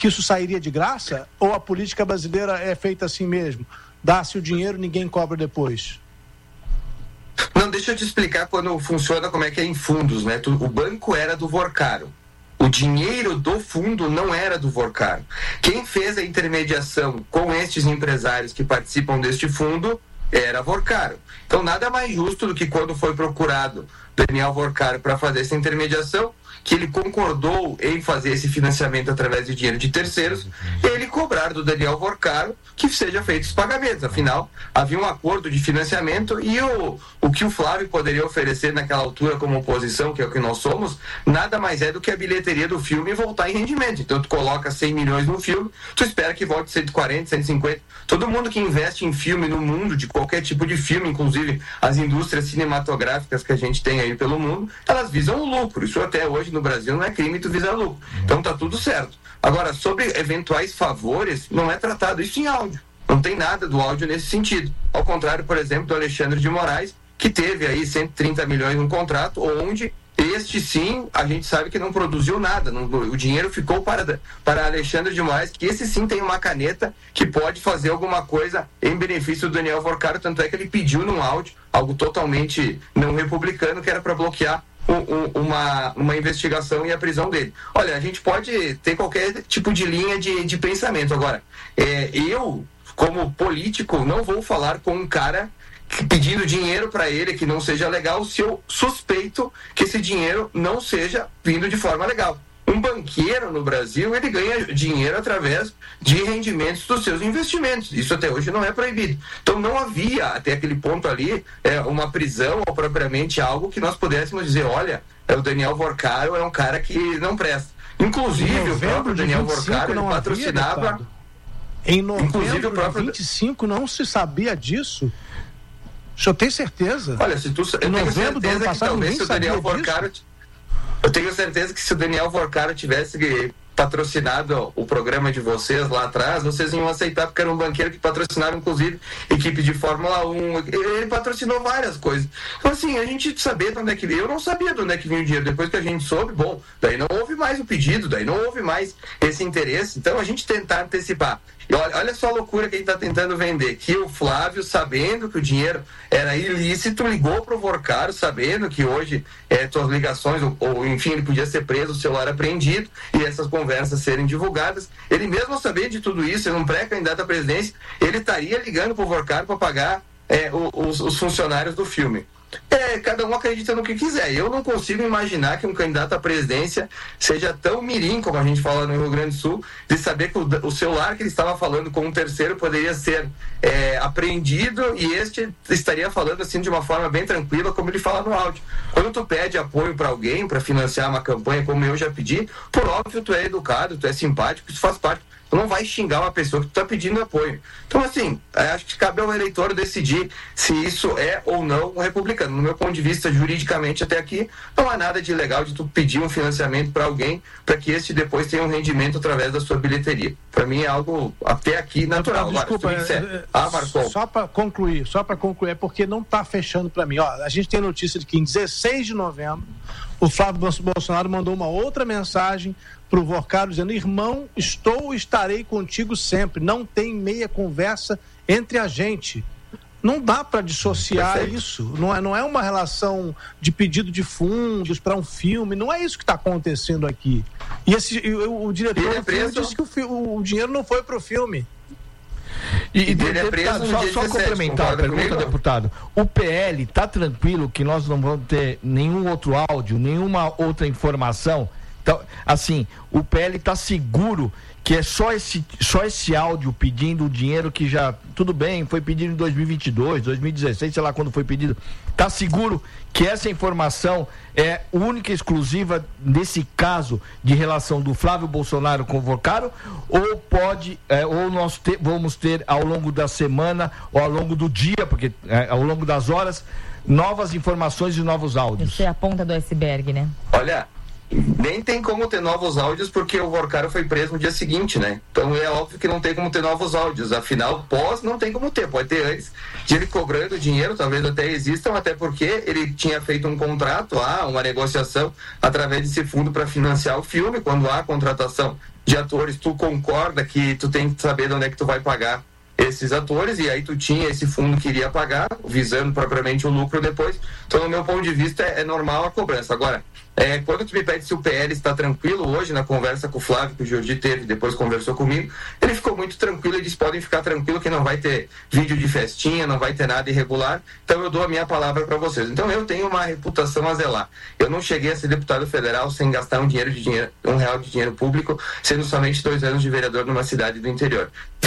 que isso sairia de graça? Ou a política brasileira é feita assim mesmo? Dá-se o dinheiro, ninguém cobra depois? Não, deixa eu te explicar quando funciona, como é que é em fundos, né? O banco era do Vorcaro. O dinheiro do fundo não era do Vorcaro. Quem fez a intermediação com estes empresários que participam deste fundo era a Vorcaro. Então, nada mais justo do que quando foi procurado Daniel Vorcaro para fazer essa intermediação, que ele concordou em fazer esse financiamento através de dinheiro de terceiros, ele cobrar do Daniel Vorcaro que seja feito os pagamentos. Afinal, havia um acordo de financiamento e o que o Flávio poderia oferecer naquela altura como oposição, que é o que nós somos, nada mais é do que a bilheteria do filme voltar em rendimento. Então, tu coloca 100 milhões no filme, tu espera que volte 140, 150. Todo mundo que investe em filme no mundo, de qualquer tipo de filme, inclusive as indústrias cinematográficas que a gente tem aí pelo mundo, elas visam o lucro. Isso até hoje no Brasil não é crime tu visar lucro. Então tá tudo certo. Agora, sobre eventuais favores, não é tratado isso em áudio. Não tem nada do áudio nesse sentido. Ao contrário, por exemplo, do Alexandre de Moraes, que teve aí 130 milhões no contrato, onde este sim, a gente sabe que não produziu nada. O dinheiro ficou para Alexandre de Moraes, que esse sim tem uma caneta que pode fazer alguma coisa em benefício do Daniel Vorcaro, tanto é que ele pediu num áudio, algo totalmente não republicano, que era para bloquear uma investigação e a prisão dele. Olha, a gente pode ter qualquer tipo de linha de pensamento. Agora, eu, como político, não vou falar com um cara pedindo dinheiro para ele que não seja legal, se eu suspeito que esse dinheiro não seja vindo de forma legal. Um banqueiro no Brasil, ele ganha dinheiro através de rendimentos dos seus investimentos. Isso até hoje não é proibido. Então não havia, até aquele ponto ali, uma prisão ou propriamente algo que nós pudéssemos dizer, olha, o Daniel Vorcaro é um cara que não presta. Inclusive, o próprio Daniel Vorcaro, ele patrocinava... Em novembro de 25 não se sabia disso? O senhor tem certeza? Olha, se tu... Eu tenho certeza que talvez se o Daniel Vorcaro... Eu tenho certeza que se o Daniel Vorcaro tivesse patrocinado o programa de vocês lá atrás, vocês iam aceitar, porque era um banqueiro que patrocinava, inclusive, equipe de Fórmula 1. Ele patrocinou várias coisas. Então, assim, a gente sabia de onde é que veio. Eu não sabia de onde é que vinha o dinheiro. Depois que a gente soube, bom, daí não houve mais o pedido, daí não houve mais esse interesse. Então, a gente tentar antecipar. E olha só a loucura que a gente está tentando vender, que o Flávio, sabendo que o dinheiro era ilícito, ligou para o Vorcaro, sabendo que hoje suas ligações, ou enfim, ele podia ser preso, o celular apreendido, e essas conversas serem divulgadas. Ele mesmo sabia de tudo isso, ele um pré-candidato à presidência, ele estaria ligando para o Vorcaro para pagar os funcionários do filme. Cada um acredita no que quiser. Eu não consigo imaginar que um candidato à presidência seja tão mirim, como a gente fala no Rio Grande do Sul, de saber que o celular que ele estava falando com um terceiro poderia ser apreendido e este estaria falando assim de uma forma bem tranquila, como ele fala no áudio. Quando tu pede apoio para alguém, para financiar uma campanha, como eu já pedi, por óbvio tu é educado, tu é simpático, isso faz parte. Tu não vai xingar uma pessoa que tu está pedindo apoio. Então, assim, acho que cabe ao eleitor decidir se isso é ou não um republicano. No meu ponto de vista, juridicamente, até aqui, não há nada de ilegal de tu pedir um financiamento para alguém para que este depois tenha um rendimento através da sua bilheteria. Para mim é algo, até aqui, natural. Desculpa, Marcon. Só para concluir, é porque não está fechando para mim. Ó, a gente tem notícia de que em 16 de novembro, o Flávio Bolsonaro mandou uma outra mensagem para o Vorcaro dizendo: irmão, estarei contigo sempre, não tem meia conversa entre a gente. Não dá para dissociar Perfeito. Isso, não é uma relação de pedido de fundos para um filme, não é isso que está acontecendo aqui. E o diretor do filme disse que o dinheiro não foi para o filme. E deputado, só complementar a pergunta, deputado. O PL está tranquilo que nós não vamos ter nenhum outro áudio, nenhuma outra informação? Então, assim, o PL está seguro que é só esse áudio pedindo o dinheiro que já, tudo bem, foi pedido em 2022, 2016, sei lá quando foi pedido. Está seguro que essa informação é única e exclusiva nesse caso de relação do Flávio Bolsonaro com o Vorcaro, ou pode, ou nós vamos ter ao longo da semana ou ao longo do dia, porque ao longo das horas, novas informações e novos áudios? Isso é a ponta do iceberg, né? Olha, Nem tem como ter novos áudios porque o Vorcaro foi preso no dia seguinte, né? Então é óbvio que não tem como ter novos áudios. Afinal, pós não tem como ter. Pode ter antes de ele cobrando dinheiro, talvez até existam, até porque ele tinha feito um contrato lá, uma negociação através desse fundo para financiar o filme. Quando há contratação de atores, tu concorda que tu tem que saber de onde é que tu vai pagar esses atores, e aí tu tinha esse fundo que iria pagar, visando propriamente o lucro depois. Então, no meu ponto de vista, é normal a cobrança. Agora, quando tu me pede se o PL está tranquilo, hoje, na conversa com o Flávio, que o Jordi teve, depois conversou comigo, ele ficou muito tranquilo e disse, podem ficar tranquilo que não vai ter vídeo de festinha, não vai ter nada irregular, então eu dou a minha palavra para vocês. Então, eu tenho uma reputação a zelar. Eu não cheguei a ser deputado federal sem gastar um real de dinheiro público, sendo somente 2 anos de vereador numa cidade do interior.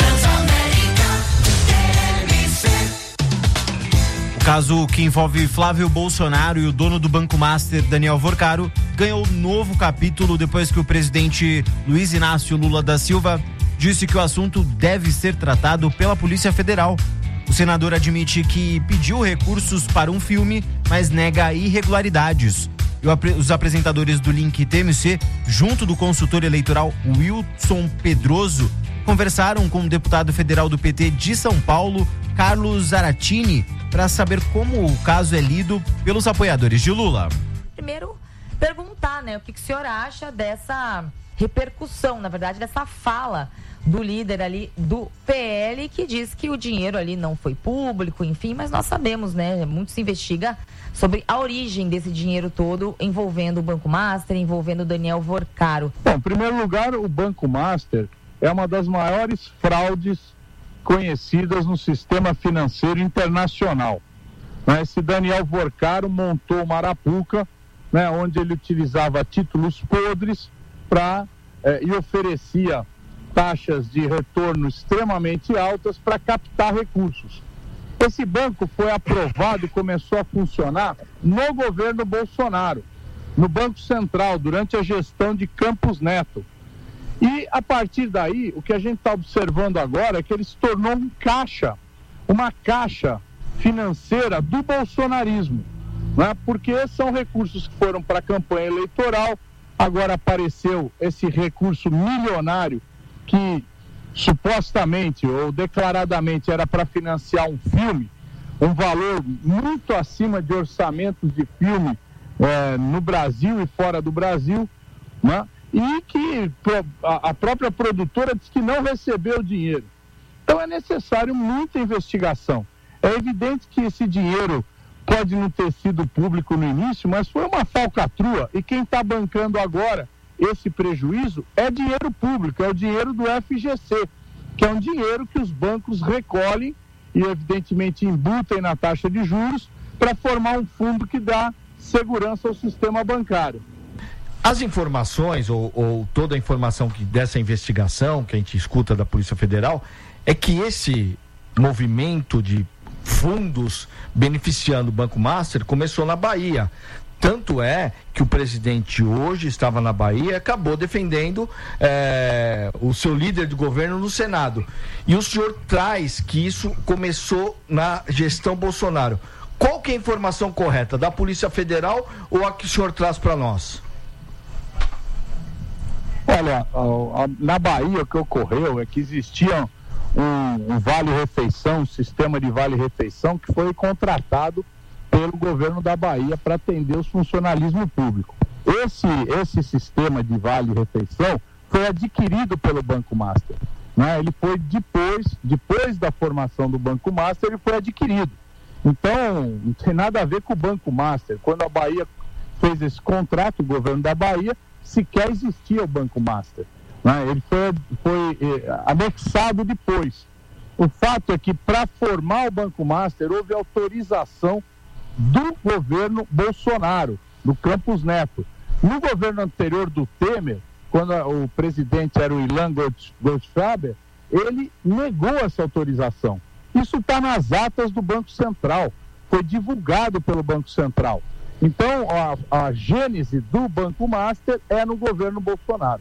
O caso que envolve Flávio Bolsonaro e o dono do Banco Master, Daniel Vorcaro, ganhou novo capítulo depois que o presidente Luiz Inácio Lula da Silva disse que o assunto deve ser tratado pela Polícia Federal. O senador admite que pediu recursos para um filme, mas nega irregularidades. Os apresentadores do Link TMC, junto do consultor eleitoral Wilson Pedroso, conversaram com o deputado federal do PT de São Paulo, Carlos Zaratini, para saber como o caso é lido pelos apoiadores de Lula. Primeiro, perguntar, né, o que o senhor acha dessa repercussão, na verdade, dessa fala do líder ali do PL, que diz que o dinheiro ali não foi público, enfim, mas nós sabemos, né, muito se investiga sobre a origem desse dinheiro todo envolvendo o Banco Master, envolvendo o Daniel Vorcaro. Bom, em primeiro lugar, o Banco Master é uma das maiores fraudes conhecidas no sistema financeiro internacional. Esse Daniel Vorcaro montou uma arapuca, né, onde ele utilizava títulos podres e oferecia taxas de retorno extremamente altas para captar recursos. Esse banco foi aprovado e começou a funcionar no governo Bolsonaro, no Banco Central, durante a gestão de Campos Neto. E, a partir daí, o que a gente está observando agora é que ele se tornou uma caixa financeira do bolsonarismo, né? Porque são recursos que foram para a campanha eleitoral, agora apareceu esse recurso milionário que supostamente ou declaradamente era para financiar um filme, um valor muito acima de orçamentos de filme no Brasil e fora do Brasil, né? E que a própria produtora diz que não recebeu o dinheiro. Então é necessário muita investigação. É evidente que esse dinheiro pode não ter sido público no início, mas foi uma falcatrua, e quem está bancando agora esse prejuízo é dinheiro público, é o dinheiro do FGC, que é um dinheiro que os bancos recolhem e evidentemente embutem na taxa de juros para formar um fundo que dá segurança ao sistema bancário. As informações, ou toda a informação dessa investigação que a gente escuta da Polícia Federal, é que esse movimento de fundos beneficiando o Banco Master começou na Bahia. Tanto é que o presidente hoje estava na Bahia e acabou defendendo o seu líder de governo no Senado. E o senhor traz que isso começou na gestão Bolsonaro. Qual que é a informação correta? Da Polícia Federal ou a que o senhor traz para nós? Olha, na Bahia o que ocorreu é que existia um vale-refeição, um sistema de vale-refeição que foi contratado pelo governo da Bahia para atender o funcionalismo público. Esse sistema de vale-refeição foi adquirido pelo Banco Master, né? Ele foi depois da formação do Banco Master, ele foi adquirido. Então, não tem nada a ver com o Banco Master. Quando a Bahia fez esse contrato, o governo da Bahia, sequer existia o Banco Master, né? Ele foi anexado depois. O fato é que para formar o Banco Master houve autorização do governo Bolsonaro, do Campos Neto. No governo anterior do Temer, quando o presidente era o Ilan Goldfaber, ele negou essa autorização. Isso está nas atas do Banco Central, foi divulgado pelo Banco Central. Então, a gênese do Banco Master é no governo Bolsonaro.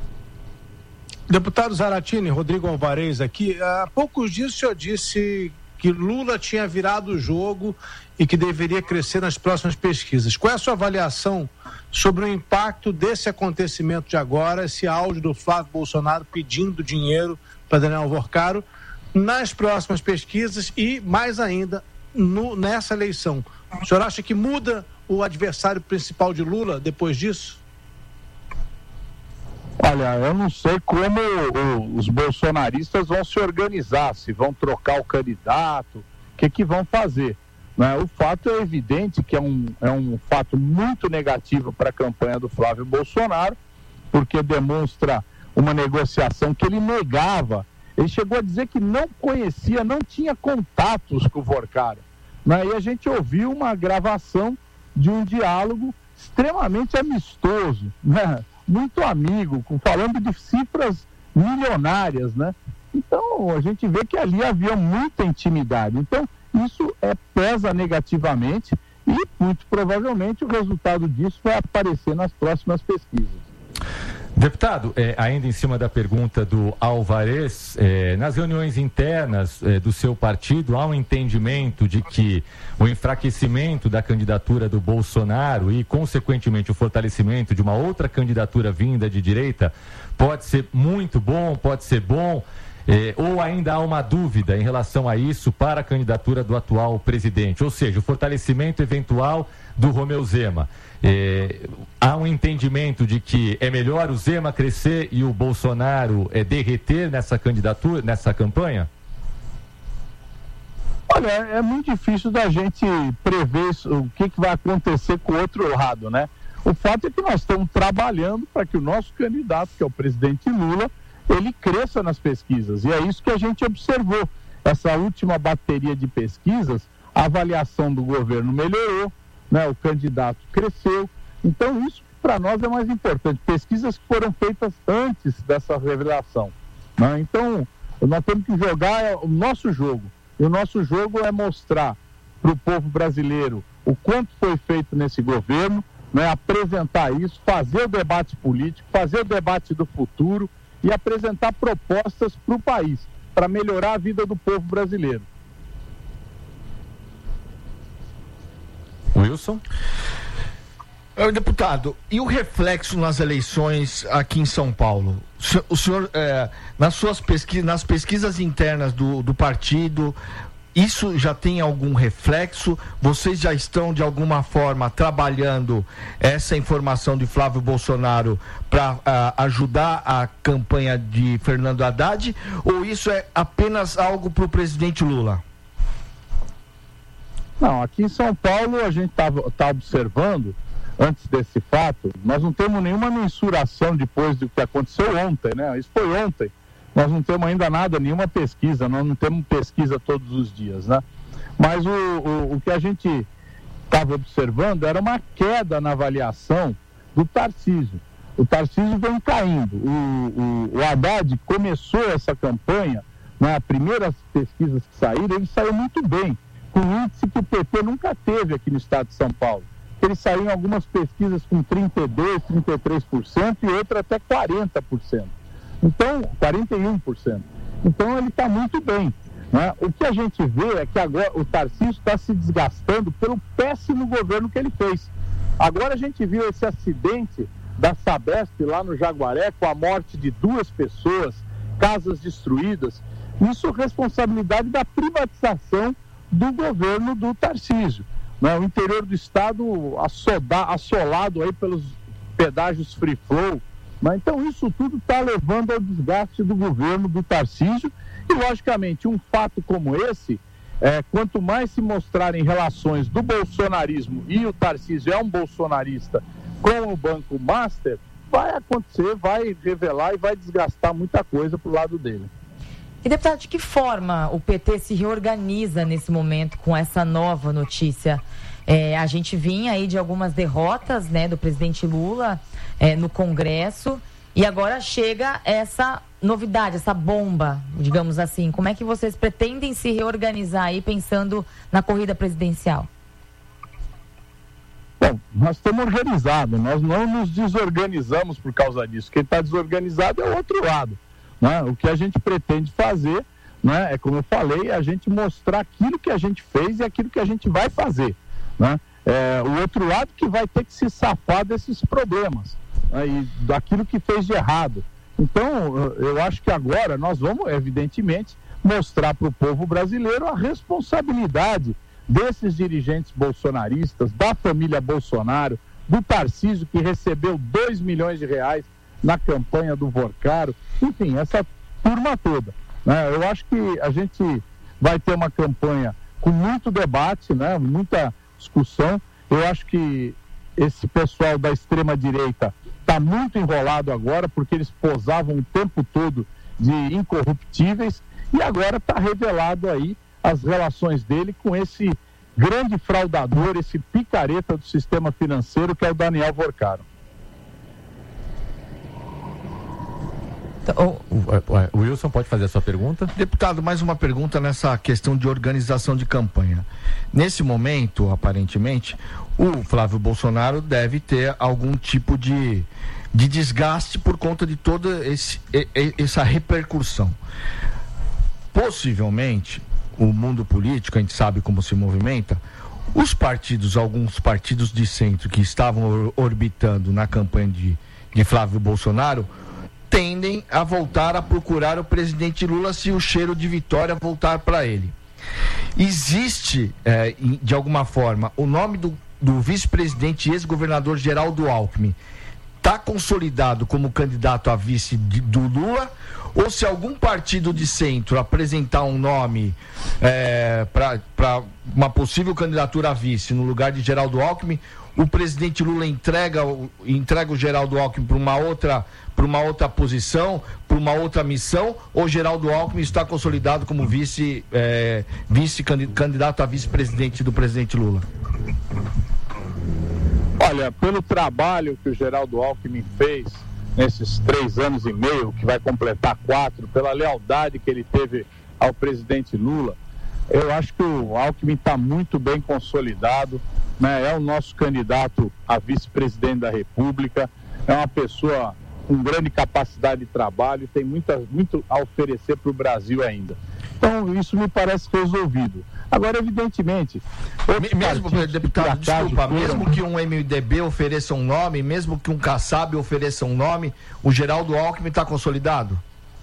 Deputado Zaratini, Rodrigo Alvarez aqui, há poucos dias o senhor disse que Lula tinha virado o jogo e que deveria crescer nas próximas pesquisas. Qual é a sua avaliação sobre o impacto desse acontecimento de agora, esse áudio do Flávio Bolsonaro pedindo dinheiro para Daniel Vorcaro nas próximas pesquisas e, mais ainda, nessa eleição? O senhor acha que muda o adversário principal de Lula depois disso? Olha, eu não sei como os bolsonaristas vão se organizar, se vão trocar o candidato, o que vão fazer. Né? O fato é evidente que é um fato muito negativo para a campanha do Flávio Bolsonaro, porque demonstra uma negociação que ele negava. Ele chegou a dizer que não conhecia, não tinha contatos com o Vorcaro. Né? E a gente ouviu uma gravação de um diálogo extremamente amistoso, né? Muito amigo, falando de cifras milionárias, né? Então, a gente vê que ali havia muita intimidade. Então, isso pesa negativamente e, muito provavelmente, o resultado disso vai aparecer nas próximas pesquisas. Deputado, ainda em cima da pergunta do Alvarez, nas reuniões internas do seu partido, há um entendimento de que o enfraquecimento da candidatura do Bolsonaro e, consequentemente, o fortalecimento de uma outra candidatura vinda de direita pode ser muito bom, pode ser bom, ou ainda há uma dúvida em relação a isso para a candidatura do atual presidente, ou seja, o fortalecimento eventual do Romeu Zema. Há um entendimento de que é melhor o Zema crescer e o Bolsonaro derreter nessa candidatura, nessa campanha? Olha, é muito difícil da gente prever o que vai acontecer com o outro lado, né? O fato é que nós estamos trabalhando para que o nosso candidato, que é o presidente Lula, ele cresça nas pesquisas. E é isso que a gente observou. Essa última bateria de pesquisas, a avaliação do governo melhorou, né? O candidato cresceu. Então, isso para nós é mais importante. Pesquisas que foram feitas antes dessa revelação, né? Então, nós temos que jogar o nosso jogo. E o nosso jogo é mostrar para o povo brasileiro o quanto foi feito nesse governo, né? Apresentar isso, fazer o debate político, fazer o debate do futuro e apresentar propostas para o país, para melhorar a vida do povo brasileiro. Wilson? Deputado, e o reflexo nas eleições aqui em São Paulo? O senhor, nas pesquisas internas do partido, isso já tem algum reflexo? Vocês já estão, de alguma forma, trabalhando essa informação de Flávio Bolsonaro para ajudar a campanha de Fernando Haddad? Ou isso é apenas algo para o presidente Lula? Não, aqui em São Paulo a gente tá observando, antes desse fato, nós não temos nenhuma mensuração depois do que aconteceu ontem, né? Isso foi ontem. Nós não temos ainda nada, nenhuma pesquisa, nós não temos pesquisa todos os dias, né? Mas o que a gente estava observando era uma queda na avaliação do Tarcísio. O Tarcísio vem caindo. O Haddad começou essa campanha, nas primeiras pesquisas que saíram, ele saiu muito bem, com um índice que o PT nunca teve aqui no estado de São Paulo. Ele saiu em algumas pesquisas com 32%, 33% e outra até 40%. Então, 41%. Então, ele está muito bem, né? O que a gente vê é que agora o Tarcísio está se desgastando pelo péssimo governo que ele fez. Agora a gente viu esse acidente da Sabesp lá no Jaguaré, com a morte de 2 pessoas, casas destruídas. Isso é responsabilidade da privatização do governo do Tarcísio. Né? O interior do estado assolado aí pelos pedágios free flow. Mas então isso tudo está levando ao desgaste do governo do Tarcísio e, logicamente, um fato como esse, quanto mais se mostrarem relações do bolsonarismo, e o Tarcísio é um bolsonarista, com o Banco Master, vai acontecer, vai revelar e vai desgastar muita coisa pro lado dele. E, deputado, de que forma o PT se reorganiza nesse momento com essa nova notícia? A gente vinha aí de algumas derrotas, né, do presidente Lula no Congresso, e agora chega essa novidade, essa bomba, digamos assim. Como é que vocês pretendem se reorganizar aí pensando na corrida presidencial? Bom, nós estamos organizados, nós não nos desorganizamos por causa disso. Quem está desorganizado é o outro lado. Né? O que a gente pretende fazer, né? É como eu falei, a gente mostrar aquilo que a gente fez e aquilo que a gente vai fazer, né? O outro lado que vai ter que se safar desses problemas, né? E daquilo que fez de errado. Então, eu acho que agora nós vamos, evidentemente, mostrar para o povo brasileiro a responsabilidade desses dirigentes bolsonaristas, da família Bolsonaro, do Tarcísio, que recebeu 2 milhões de reais na campanha do Vorcaro, enfim, essa turma toda, né? Eu acho que a gente vai ter uma campanha com muito debate, né? Muita discussão. Eu acho que esse pessoal da extrema-direita está muito enrolado agora, porque eles posavam o tempo todo de incorruptíveis, e agora está revelado aí as relações dele com esse grande fraudador, esse picareta do sistema financeiro, que é o Daniel Vorcaro. O Wilson pode fazer a sua pergunta? Deputado, mais uma pergunta nessa questão de organização de campanha. Nesse momento, aparentemente, o Flávio Bolsonaro deve ter algum tipo de desgaste por conta de toda essa repercussão. Possivelmente, o mundo político, a gente sabe como se movimenta, alguns partidos de centro que estavam orbitando na campanha de Flávio Bolsonaro, tendem a voltar a procurar o presidente Lula se o cheiro de vitória voltar para ele. Existe, de alguma forma, o nome do vice-presidente e ex-governador Geraldo Alckmin está consolidado como candidato a vice do Lula, ou se algum partido de centro apresentar um nome para uma possível candidatura a vice no lugar de Geraldo Alckmin, o presidente Lula entrega o Geraldo Alckmin para uma outra posição, para uma outra missão, ou Geraldo Alckmin está consolidado como candidato a vice-presidente do presidente Lula? Olha, pelo trabalho que o Geraldo Alckmin fez nesses 3 anos e meio, que vai completar 4, pela lealdade que ele teve ao presidente Lula, eu acho que o Alckmin está muito bem consolidado, né? É o nosso candidato a vice-presidente da República, é uma pessoa com grande capacidade de trabalho, tem muito a oferecer para o Brasil ainda. Então, isso me parece resolvido. Agora, evidentemente... Deputado, desculpa, mesmo que um MDB ofereça um nome, mesmo que um Kassab ofereça um nome, o Geraldo Alckmin está consolidado?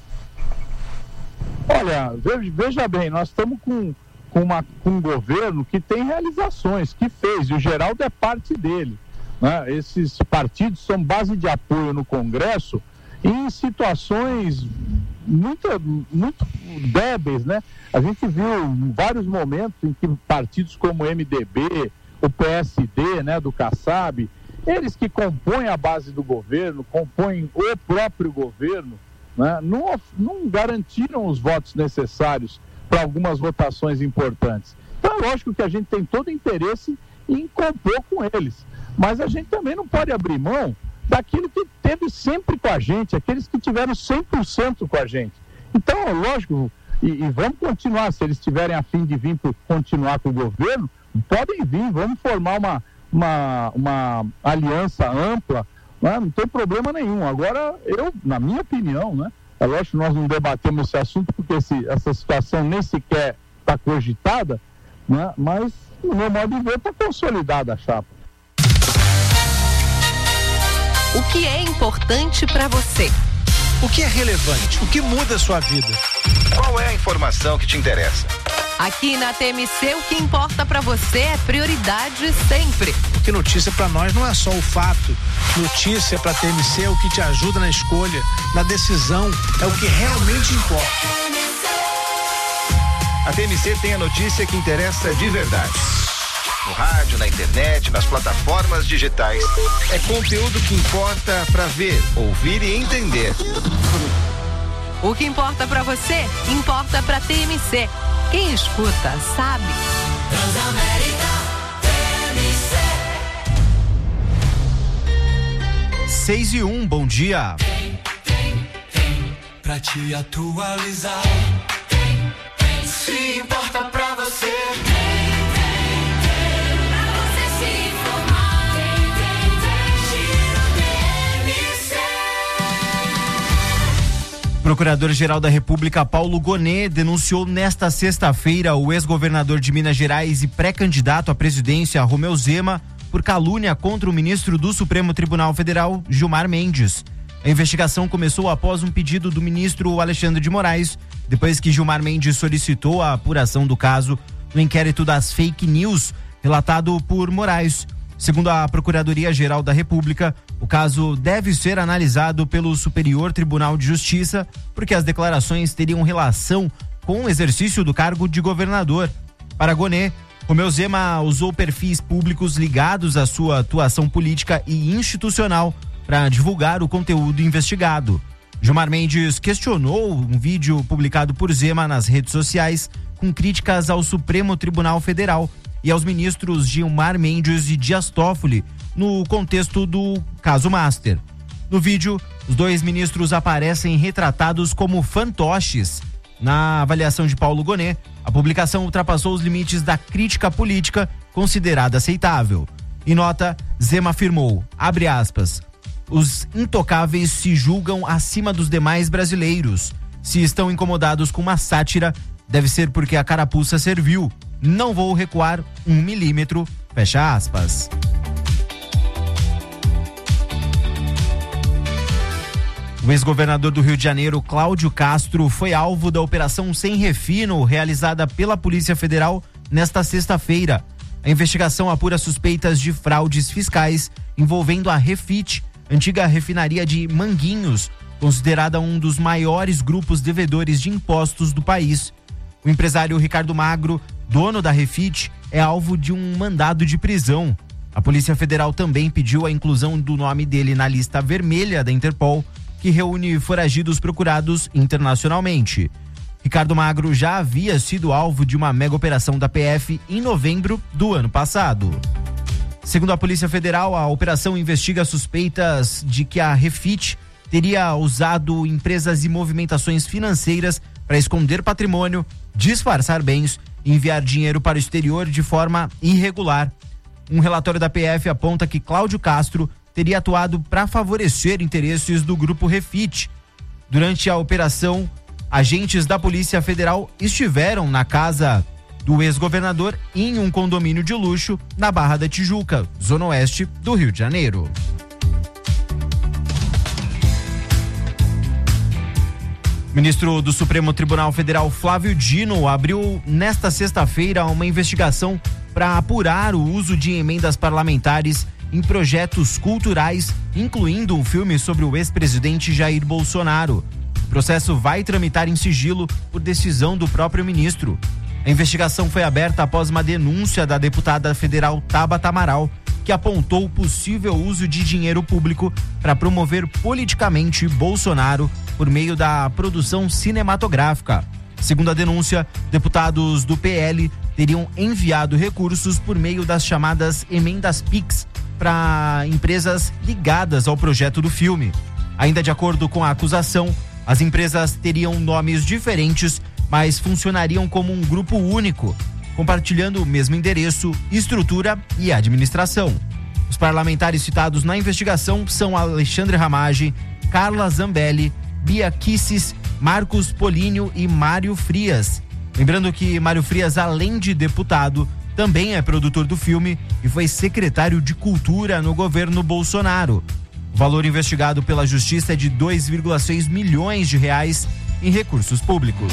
Olha, veja bem, nós estamos com um governo que tem realizações, que fez, e o Geraldo é parte dele, né? Esses partidos são base de apoio no Congresso em situações muito débeis, né? A gente viu vários momentos em que partidos como o MDB, o PSD, né, do Kassab, eles que compõem a base do governo, compõem o próprio governo, né, não garantiram os votos necessários para algumas votações importantes. Então é lógico que a gente tem todo interesse em compor com eles, mas a gente também não pode abrir mão daquilo que teve sempre com a gente, aqueles que tiveram 100% com a gente. Então, lógico, e vamos continuar, se eles tiverem a fim de vir continuar com o governo, podem vir, vamos formar uma aliança ampla, né? Não tem problema nenhum. Agora, na minha opinião, né, é lógico que nós não debatemos esse assunto porque essa situação nem sequer está cogitada, né, mas, no meu modo de ver, está consolidada a chapa. O que é importante para você? O que é relevante? O que muda a sua vida? Qual é a informação que te interessa? Aqui na TMC, o que importa para você é prioridade sempre. Porque notícia para nós não é só o fato. Notícia para TMC é o que te ajuda na escolha, na decisão, é o que realmente importa. A TMC tem a notícia que interessa de verdade. No rádio, na internet, nas plataformas digitais. É conteúdo que importa para ver, ouvir e entender. O que importa para você, importa para TMC. Quem escuta, sabe. Transamérica, TMC. 6:01, bom dia. Pra te atualizar. Se importa pra você. Procurador-Geral da República, Paulo Gonet, denunciou nesta sexta-feira o ex-governador de Minas Gerais e pré-candidato à presidência, Romeu Zema, por calúnia contra o ministro do Supremo Tribunal Federal, Gilmar Mendes. A investigação começou após um pedido do ministro Alexandre de Moraes, depois que Gilmar Mendes solicitou a apuração do caso no inquérito das fake news relatado por Moraes. Segundo a Procuradoria-Geral da República, o caso deve ser analisado pelo Superior Tribunal de Justiça, porque as declarações teriam relação com o exercício do cargo de governador. Para Gonet, Romeu Zema usou perfis públicos ligados à sua atuação política e institucional para divulgar o conteúdo investigado. Gilmar Mendes questionou um vídeo publicado por Zema nas redes sociais com críticas ao Supremo Tribunal Federal e aos ministros Gilmar Mendes e Dias Toffoli no contexto do caso Master. No vídeo, os dois ministros aparecem retratados como fantoches. Na avaliação de Paulo Gonet, a publicação ultrapassou os limites da crítica política considerada aceitável. Em nota, Zema afirmou, abre aspas, os intocáveis se julgam acima dos demais brasileiros. Se estão incomodados com uma sátira, deve ser porque a carapuça serviu. Não vou recuar 1 milímetro, fecha aspas. O ex-governador do Rio de Janeiro, Cláudio Castro, foi alvo da Operação Sem Refino, realizada pela Polícia Federal nesta sexta-feira. A investigação apura suspeitas de fraudes fiscais envolvendo a Refit, antiga refinaria de Manguinhos, considerada um dos maiores grupos devedores de impostos do país. O empresário Ricardo Magro, dono da Refit, é alvo de um mandado de prisão. A Polícia Federal também pediu a inclusão do nome dele na lista vermelha da Interpol, que reúne foragidos procurados internacionalmente. Ricardo Magro já havia sido alvo de uma mega operação da PF em novembro do ano passado. Segundo a Polícia Federal, a operação investiga suspeitas de que a Refit teria usado empresas e movimentações financeiras para esconder patrimônio, disfarçar bens e enviar dinheiro para o exterior de forma irregular. Um relatório da PF aponta que Cláudio Castro teria atuado para favorecer interesses do grupo Refit. Durante a operação, agentes da Polícia Federal estiveram na casa do ex-governador em um condomínio de luxo na Barra da Tijuca, zona oeste do Rio de Janeiro. O ministro do Supremo Tribunal Federal, Flávio Dino, abriu nesta sexta-feira uma investigação para apurar o uso de emendas parlamentares em projetos culturais, incluindo um filme sobre o ex-presidente Jair Bolsonaro. O processo vai tramitar em sigilo por decisão do próprio ministro. A investigação foi aberta após uma denúncia da deputada federal Tabata Amaral, que apontou o possível uso de dinheiro público para promover politicamente Bolsonaro por meio da produção cinematográfica. Segundo a denúncia, deputados do PL teriam enviado recursos por meio das chamadas emendas PIX para empresas ligadas ao projeto do filme. Ainda de acordo com a acusação, as empresas teriam nomes diferentes, mas funcionariam como um grupo único, compartilhando o mesmo endereço, estrutura e administração. Os parlamentares citados na investigação são Alexandre Ramage, Carla Zambelli, Bia Kisses, Marcos Polínio e Mário Frias. Lembrando que Mário Frias, além de deputado, também é produtor do filme e foi secretário de Cultura no governo Bolsonaro. O valor investigado pela Justiça é de 2,6 milhões de reais em recursos públicos.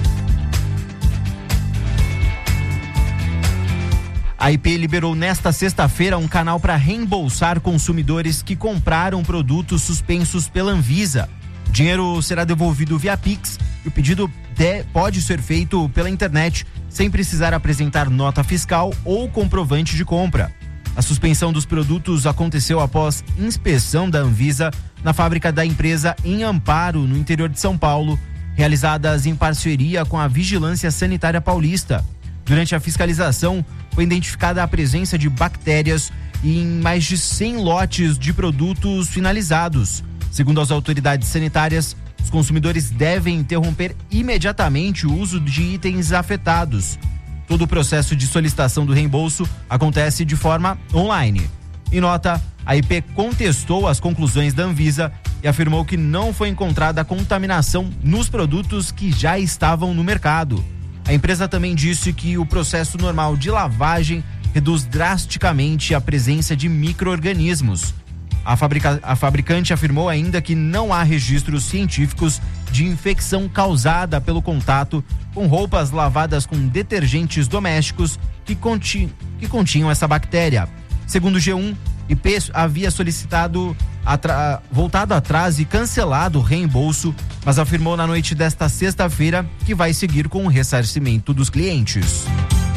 A IP liberou nesta sexta-feira um canal para reembolsar consumidores que compraram produtos suspensos pela Anvisa. O dinheiro será devolvido via Pix e o pedido pode ser feito pela internet sem precisar apresentar nota fiscal ou comprovante de compra. A suspensão dos produtos aconteceu após inspeção da Anvisa na fábrica da empresa em Amparo, no interior de São Paulo, realizadas em parceria com a Vigilância Sanitária Paulista. Durante a fiscalização, foi identificada a presença de bactérias em mais de 100 lotes de produtos finalizados. Segundo as autoridades sanitárias, os consumidores devem interromper imediatamente o uso de itens afetados. Todo o processo de solicitação do reembolso acontece de forma online. Em nota, a IP contestou as conclusões da Anvisa e afirmou que não foi encontrada contaminação nos produtos que já estavam no mercado. A empresa também disse que o processo normal de lavagem reduz drasticamente a presença de micro-organismos. A fabricante afirmou ainda que não há registros científicos de infecção causada pelo contato com roupas lavadas com detergentes domésticos que continham essa bactéria. Segundo o G1, IP havia solicitado, voltado atrás e cancelado o reembolso, mas afirmou na noite desta sexta-feira que vai seguir com o ressarcimento dos clientes.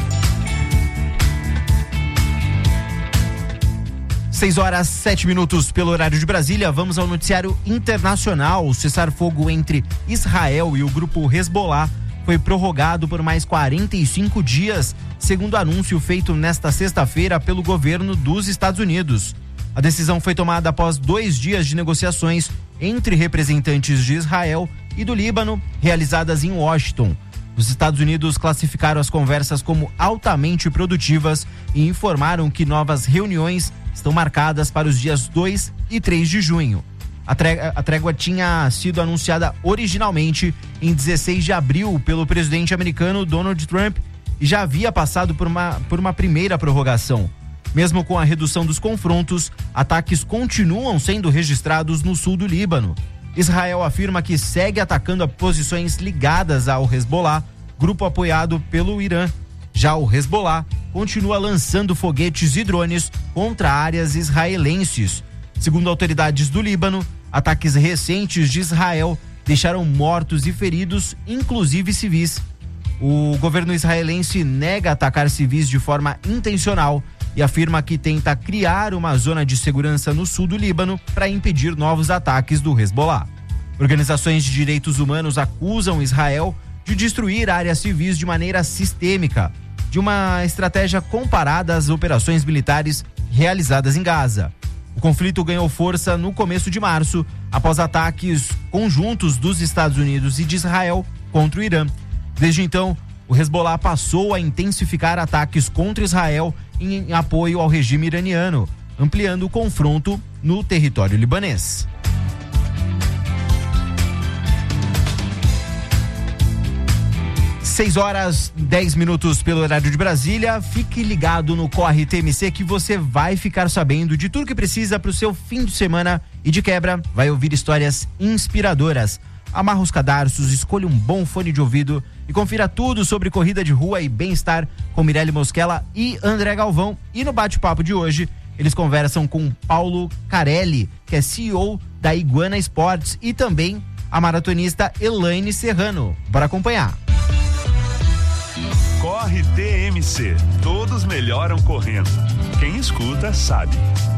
6h07 pelo horário de Brasília. Vamos ao noticiário internacional. O cessar-fogo entre Israel e o grupo Hezbollah foi prorrogado por mais 45 dias, segundo anúncio feito nesta sexta-feira pelo governo dos Estados Unidos. A decisão foi tomada após 2 dias de negociações entre representantes de Israel e do Líbano, realizadas em Washington. Os Estados Unidos classificaram as conversas como altamente produtivas e informaram que novas reuniões estão marcadas para os dias 2 e 3 de junho. A trégua tinha sido anunciada originalmente em 16 de abril pelo presidente americano Donald Trump e já havia passado por uma primeira prorrogação. Mesmo com a redução dos confrontos, ataques continuam sendo registrados no sul do Líbano. Israel afirma que segue atacando a posições ligadas ao Hezbollah, grupo apoiado pelo Irã. Já o Hezbollah continua lançando foguetes e drones contra áreas israelenses. Segundo autoridades do Líbano, ataques recentes de Israel deixaram mortos e feridos, inclusive civis. O governo israelense nega atacar civis de forma intencional e afirma que tenta criar uma zona de segurança no sul do Líbano para impedir novos ataques do Hezbollah. Organizações de direitos humanos acusam Israel de destruir áreas civis de maneira sistêmica, de uma estratégia comparada às operações militares realizadas em Gaza. O conflito ganhou força no começo de março, após ataques conjuntos dos Estados Unidos e de Israel contra o Irã. Desde então, o Hezbollah passou a intensificar ataques contra Israel em apoio ao regime iraniano, ampliando o confronto no território libanês. 6h10 pelo horário de Brasília. Fique ligado no Corre TMC que você vai ficar sabendo de tudo que precisa para o seu fim de semana e de quebra vai ouvir histórias inspiradoras. Amarra os cadarços, escolha um bom fone de ouvido e confira tudo sobre corrida de rua e bem-estar com Mirelle Mosquela e André Galvão. E no bate-papo de hoje, eles conversam com Paulo Carelli, que é CEO da Iguana Esportes, e também a maratonista Elaine Serrano. Bora acompanhar. Corre TMC, todos melhoram correndo. Quem escuta sabe.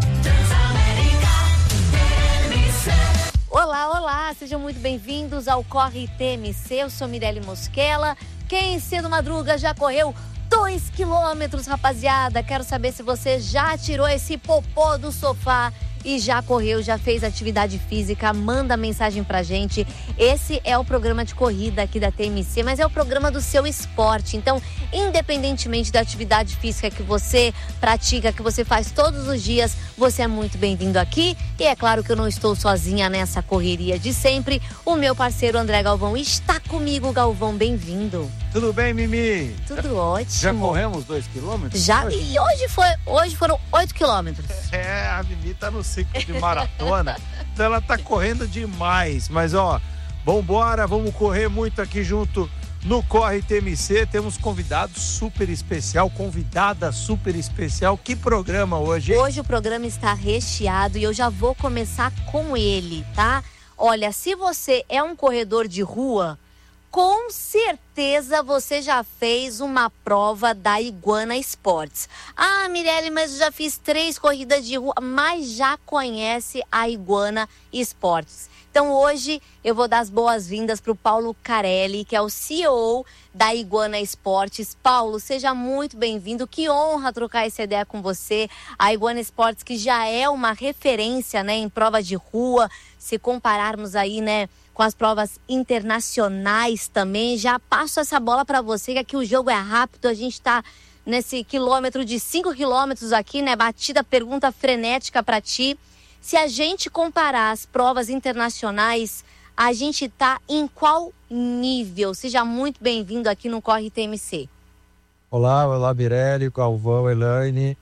Olá, olá, sejam muito bem-vindos ao Corre TMC, eu sou Mirelle Mosquela. Quem cedo madruga já correu 2 quilômetros, rapaziada? Quero saber se você já tirou esse popô do sofá e já correu, já fez atividade física. Manda mensagem pra gente. Esse é o programa de corrida aqui da TMC, mas é o programa do seu esporte. Então, independentemente da atividade física que você pratica, que você faz todos os dias, você é muito bem-vindo aqui. E é claro que eu não estou sozinha nessa correria de sempre. O meu parceiro André Galvão está comigo. Galvão, bem-vindo. Tudo bem, Mimi? Tudo ótimo. Já corremos 2 quilômetros? Já, e hoje foram 8 quilômetros. É, a Mimi tá no ciclo de maratona, então ela tá correndo demais. Mas ó, vambora, vamos correr muito aqui junto no Corre TMC. Temos convidado super especial, convidada super especial. Que programa hoje, hein? Hoje o programa está recheado e eu já vou começar com ele, tá? Olha, se você é um corredor de rua, com certeza você já fez uma prova da Iguana Esportes. Ah, Mirelle, mas eu já fiz 3 corridas de rua, mas já conhece a Iguana Esportes. Então hoje eu vou dar as boas-vindas para o Paulo Carelli, que é o CEO da Iguana Esportes. Paulo, seja muito bem-vindo, que honra trocar essa ideia com você. A Iguana Esportes, que já é uma referência, né, em prova de rua, se compararmos aí, né, com as provas internacionais também. Já passo essa bola para você, que aqui o jogo é rápido, a gente está nesse quilômetro de 5 quilômetros aqui, né, batida, pergunta frenética para ti. Se a gente comparar as provas internacionais, a gente está em qual nível? Seja muito bem-vindo aqui no Corre TMC. Olá, Mirelle, Galvão, Elaine.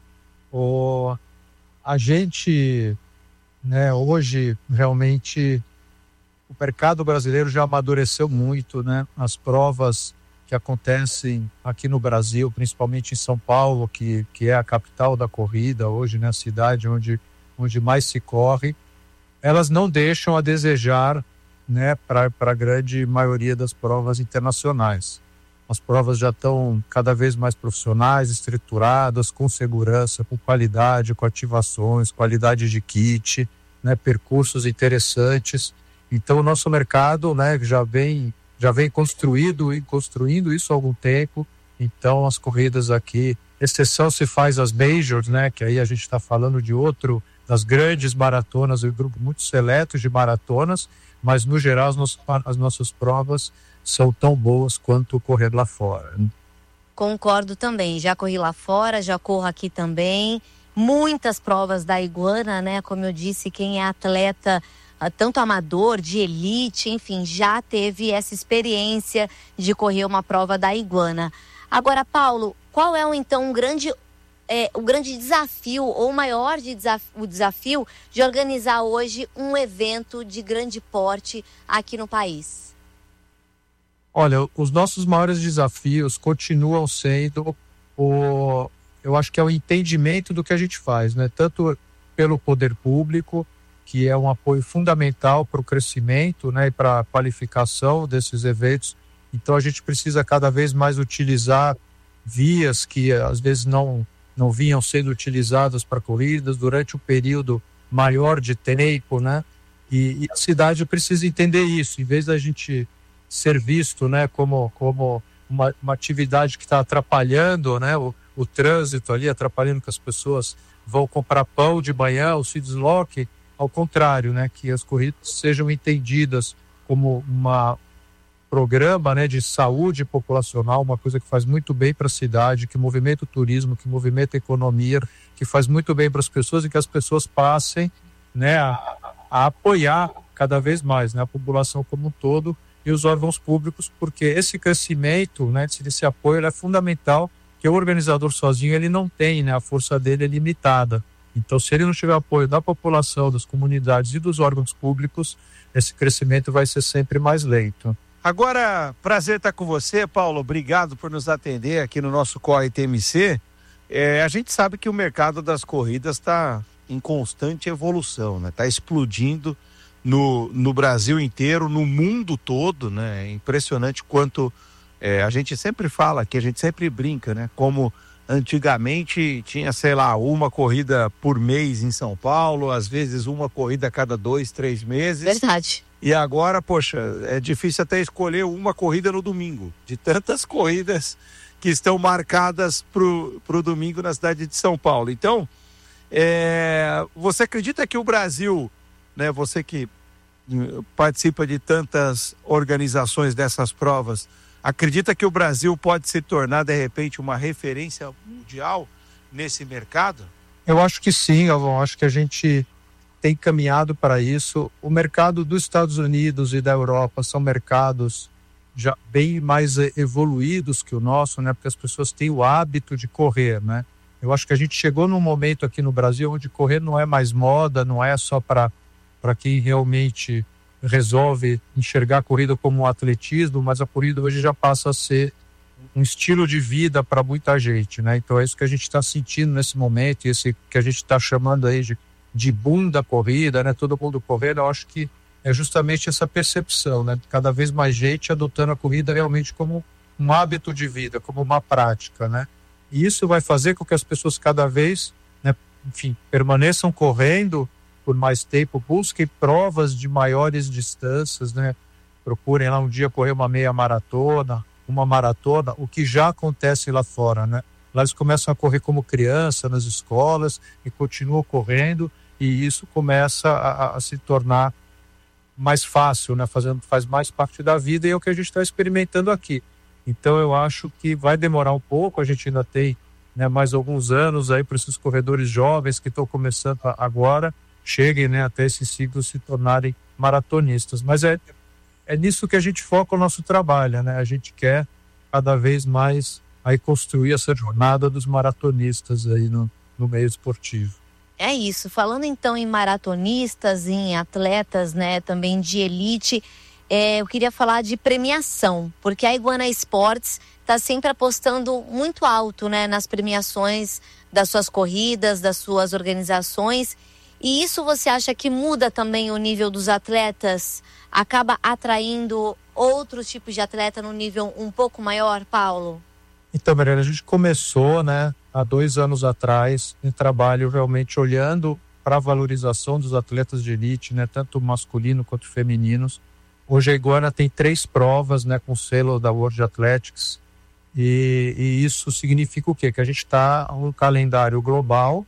A gente, né, hoje, realmente, o mercado brasileiro já amadureceu muito, né? As provas que acontecem aqui no Brasil, principalmente em São Paulo, que é a capital da corrida hoje, né? A cidade onde mais se corre, elas não deixam a desejar, né, para a grande maioria das provas internacionais. As provas já estão cada vez mais profissionais, estruturadas, com segurança, com qualidade, com ativações, qualidade de kit, né, percursos interessantes. Então o nosso mercado, né, já vem construindo isso há algum tempo. Então as corridas aqui, exceção se faz as majors, né, que aí a gente está falando das grandes maratonas, um grupo muito seleto de maratonas, mas no geral as nossas provas são tão boas quanto correr lá fora. Concordo também, já corri lá fora, já corro aqui também. Muitas provas da Iguana, né? Como eu disse, quem é atleta, tanto amador, de elite, enfim, já teve essa experiência de correr uma prova da Iguana. Agora, Paulo, qual é então o grande desafio, ou o maior desafio de organizar hoje um evento de grande porte aqui no país? Olha, os nossos maiores desafios continuam sendo eu acho que é o entendimento do que a gente faz, né? Tanto pelo poder público, que é um apoio fundamental para o crescimento, né, e para a qualificação desses eventos. Então a gente precisa cada vez mais utilizar vias que às vezes não vinham sendo utilizadas para corridas durante um período maior de tempo, né? E a cidade precisa entender isso, em vez da gente ser visto, né, como uma atividade que está atrapalhando, né, o trânsito ali, atrapalhando que as pessoas vão comprar pão de manhã ou se desloquem. Ao contrário, né, que as corridas sejam entendidas como programa, né, de saúde populacional, uma coisa que faz muito bem para a cidade, que movimenta o turismo, que movimenta a economia, que faz muito bem para as pessoas e que as pessoas passem, né, a apoiar cada vez mais, né, a população como um todo e os órgãos públicos, porque esse crescimento, né, esse apoio, ele é fundamental, que o organizador sozinho ele não tem, né, a força dele é limitada. Então, se ele não tiver apoio da população, das comunidades e dos órgãos públicos, esse crescimento vai ser sempre mais lento. Agora, prazer estar com você, Paulo. Obrigado por nos atender aqui no nosso Corre TMC. A gente sabe que o mercado das corridas está em constante evolução, né? Está explodindo no Brasil inteiro, no mundo todo, né? É impressionante quanto a gente sempre fala aqui, a gente sempre brinca, né? Como antigamente tinha, sei lá, uma corrida por mês em São Paulo, às vezes uma corrida a cada 2, 3 meses. Verdade. E agora, poxa, é difícil até escolher uma corrida no domingo, de tantas corridas que estão marcadas pro domingo na cidade de São Paulo. Então, você acredita que o Brasil, né, você que participa de tantas organizações dessas provas, acredita que o Brasil pode se tornar, de repente, uma referência mundial nesse mercado? Eu acho que sim, Galvão. Acho que a gente tem caminhado para isso. O mercado dos Estados Unidos e da Europa são mercados já bem mais evoluídos que o nosso, né? Porque as pessoas têm o hábito de correr, né? Eu acho que a gente chegou num momento aqui no Brasil onde correr não é mais moda, não é só para quem realmente resolve enxergar a corrida como um atletismo, mas a corrida hoje já passa a ser um estilo de vida para muita gente, né? Então é isso que a gente está sentindo nesse momento, e esse que a gente está chamando aí de boom da corrida, né? Todo mundo correndo. Eu acho que é justamente essa percepção, né? Cada vez mais gente adotando a corrida realmente como um hábito de vida, como uma prática, né? E isso vai fazer com que as pessoas cada vez, né, enfim, permaneçam correndo por mais tempo, busquem provas de maiores distâncias, né? Procurem lá um dia correr uma meia maratona, uma maratona, o que já acontece lá fora, né? Lá eles começam a correr como criança nas escolas e continuam correndo, e isso começa a se tornar mais fácil, né? Faz mais parte da vida, e é o que a gente está experimentando aqui. Então eu acho que vai demorar um pouco, a gente ainda tem, né, mais alguns anos aí para esses corredores jovens que estão começando agora cheguem, né, até esses ciclos se tornarem maratonistas. Mas é nisso que a gente foca o nosso trabalho, né? A gente quer cada vez mais aí construir essa jornada dos maratonistas aí no meio esportivo. É isso. Falando então em maratonistas, em atletas, né, também de elite, eu queria falar de premiação, porque a Iguana Esportes está sempre apostando muito alto, né, nas premiações das suas corridas, das suas organizações. E isso você acha que muda também o nível dos atletas? Acaba atraindo outros tipos de atleta no nível um pouco maior, Paulo? Então, Mariana, a gente começou, né, há 2 anos atrás, um trabalho realmente olhando para a valorização dos atletas de elite, né, tanto masculino quanto femininos. Hoje a Iguana tem 3 provas, né, com selo da World Athletics, e isso significa o quê? Que a gente está um calendário global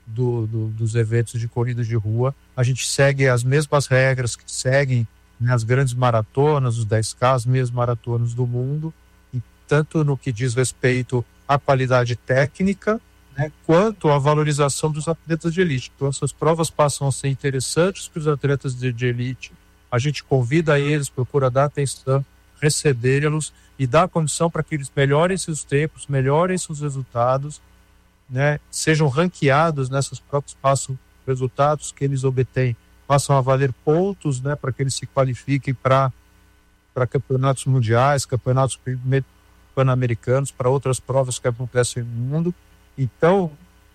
dos eventos de corrida de rua. A gente segue as mesmas regras que seguem, né, as grandes maratonas, os 10K, as mesmas maratonas do mundo, e tanto no que diz respeito à qualidade técnica, né, quanto à valorização dos atletas de elite. Então essas provas passam a ser interessantes para os atletas de elite. A gente convida eles, procura dar atenção, recebê-los e dar condição para que eles melhorem seus tempos, melhorem seus resultados, né, sejam ranqueados nessas provas, façam resultados que eles obtêm, passam a valer pontos, né, para que eles se qualifiquem para campeonatos mundiais, campeonatos pan-americanos, para outras provas que acontecem no mundo. Então,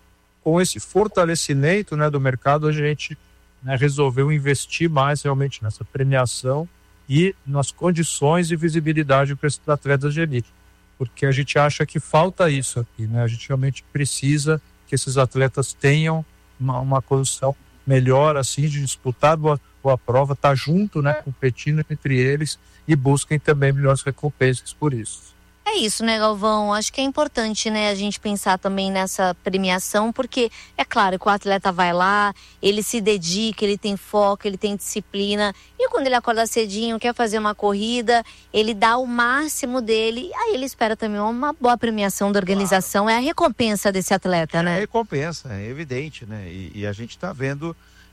com esse fortalecimento, né, do mercado, a gente, né, resolveu investir mais realmente nessa premiação e nas condições de visibilidade para esses atletas de elite, porque a gente acha que falta isso aqui, né? A gente realmente precisa que esses atletas tenham uma condição melhor, assim, de disputar a prova, estar junto, né, competindo entre eles, e busquem também melhores recompensas por isso. É isso, né, Galvão? Acho que é importante, né, a gente pensar também nessa premiação, porque é claro que o atleta vai lá, ele se dedica, ele tem foco, ele tem disciplina, e quando ele acorda cedinho, quer fazer uma corrida, ele dá o máximo dele, aí ele espera também uma boa premiação da organização. Claro. É a recompensa desse atleta, né? É a recompensa, é evidente, né? E a gente está vendo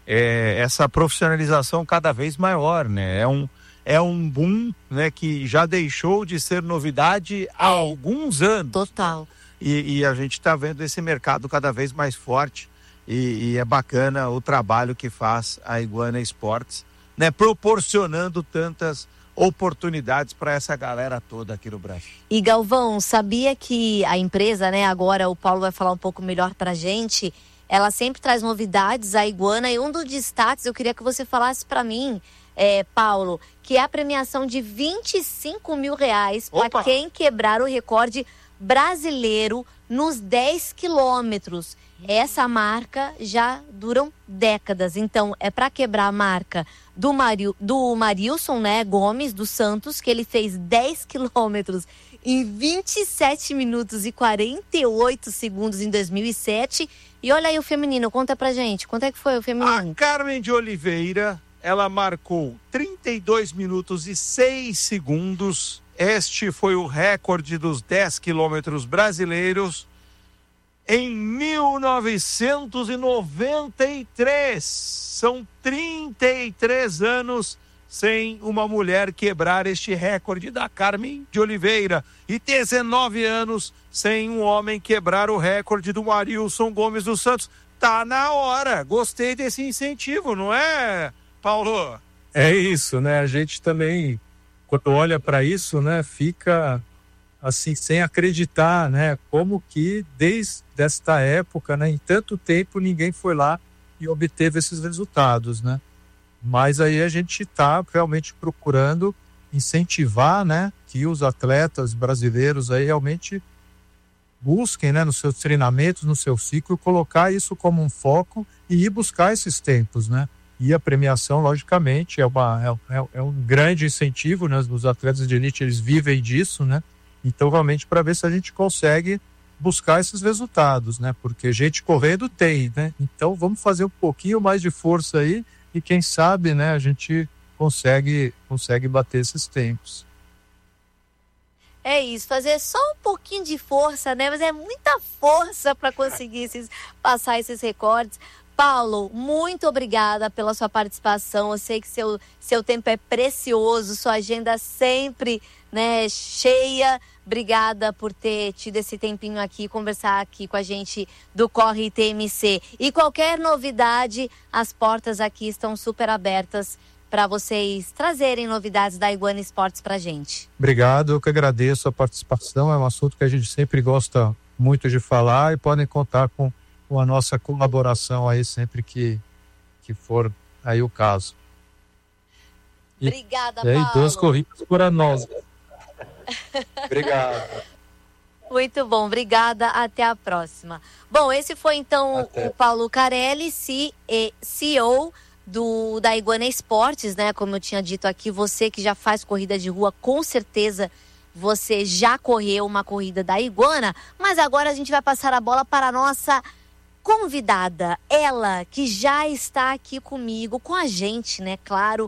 essa profissionalização cada vez maior, né? É um boom, né, que já deixou de ser novidade há alguns anos. Total. E a gente está vendo esse mercado cada vez mais forte e é bacana o trabalho que faz a Iguana Esportes, né, proporcionando tantas oportunidades para essa galera toda aqui no Brasil. E Galvão, sabia que a empresa, né, agora o Paulo vai falar um pouco melhor para a gente, ela sempre traz novidades, a Iguana, e um dos destaques eu queria que você falasse para mim, Paulo, que é a premiação de R$25 mil para quem quebrar o recorde brasileiro nos 10 quilômetros. Essa marca já duram décadas, então é para quebrar a marca do Marilson, né, Gomes dos Santos, que ele fez 10 quilômetros em 27 minutos e 48 segundos em 2007. E olha aí o feminino, conta pra gente, quanto é que foi o feminino? A Carmen de Oliveira, ela marcou 32 minutos e 6 segundos. Este foi o recorde dos 10 quilômetros brasileiros em 1993. São 33 anos sem uma mulher quebrar este recorde da Carmen de Oliveira. E 19 anos sem um homem quebrar o recorde do Marilson Gomes dos Santos. Tá na hora. Gostei desse incentivo, não é, Paulo? É isso, né? A gente também, quando olha para isso, né, fica assim, sem acreditar, né? Como que desde esta época, né, em tanto tempo, ninguém foi lá e obteve esses resultados, né? Mas aí a gente está realmente procurando incentivar, né, que os atletas brasileiros aí realmente busquem, né, nos seus treinamentos, no seu ciclo, colocar isso como um foco e ir buscar esses tempos, né? E a premiação, logicamente, é um grande incentivo, né? Os atletas de elite, eles vivem disso, né? Então, realmente, para ver se a gente consegue buscar esses resultados, né? Porque gente correndo tem, né? Então, vamos fazer um pouquinho mais de força aí e, quem sabe, né, a gente consegue bater esses tempos. É isso, fazer só um pouquinho de força, né? Mas é muita força para conseguir passar esses recordes. Paulo, muito obrigada pela sua participação. Eu sei que seu tempo é precioso, sua agenda sempre, né, cheia. Obrigada por ter tido esse tempinho aqui, conversar aqui com a gente do Corre TMC. E qualquer novidade, as portas aqui estão super abertas para vocês trazerem novidades da Iguana Esportes pra gente. Obrigado, eu que agradeço a participação. É um assunto que a gente sempre gosta muito de falar e podem contar com a nossa colaboração aí sempre que for aí o caso. Obrigada, Paulo. E 2 corridas por nós. Obrigado. Muito bom, obrigada, até a próxima. Bom, esse foi então o Paulo Carelli, CEO da Iguana Esportes, né? Como eu tinha dito aqui, você que já faz corrida de rua, com certeza você já correu uma corrida da Iguana, mas agora a gente vai passar a bola para a nossa convidada, ela que já está aqui comigo, com a gente, né? Claro,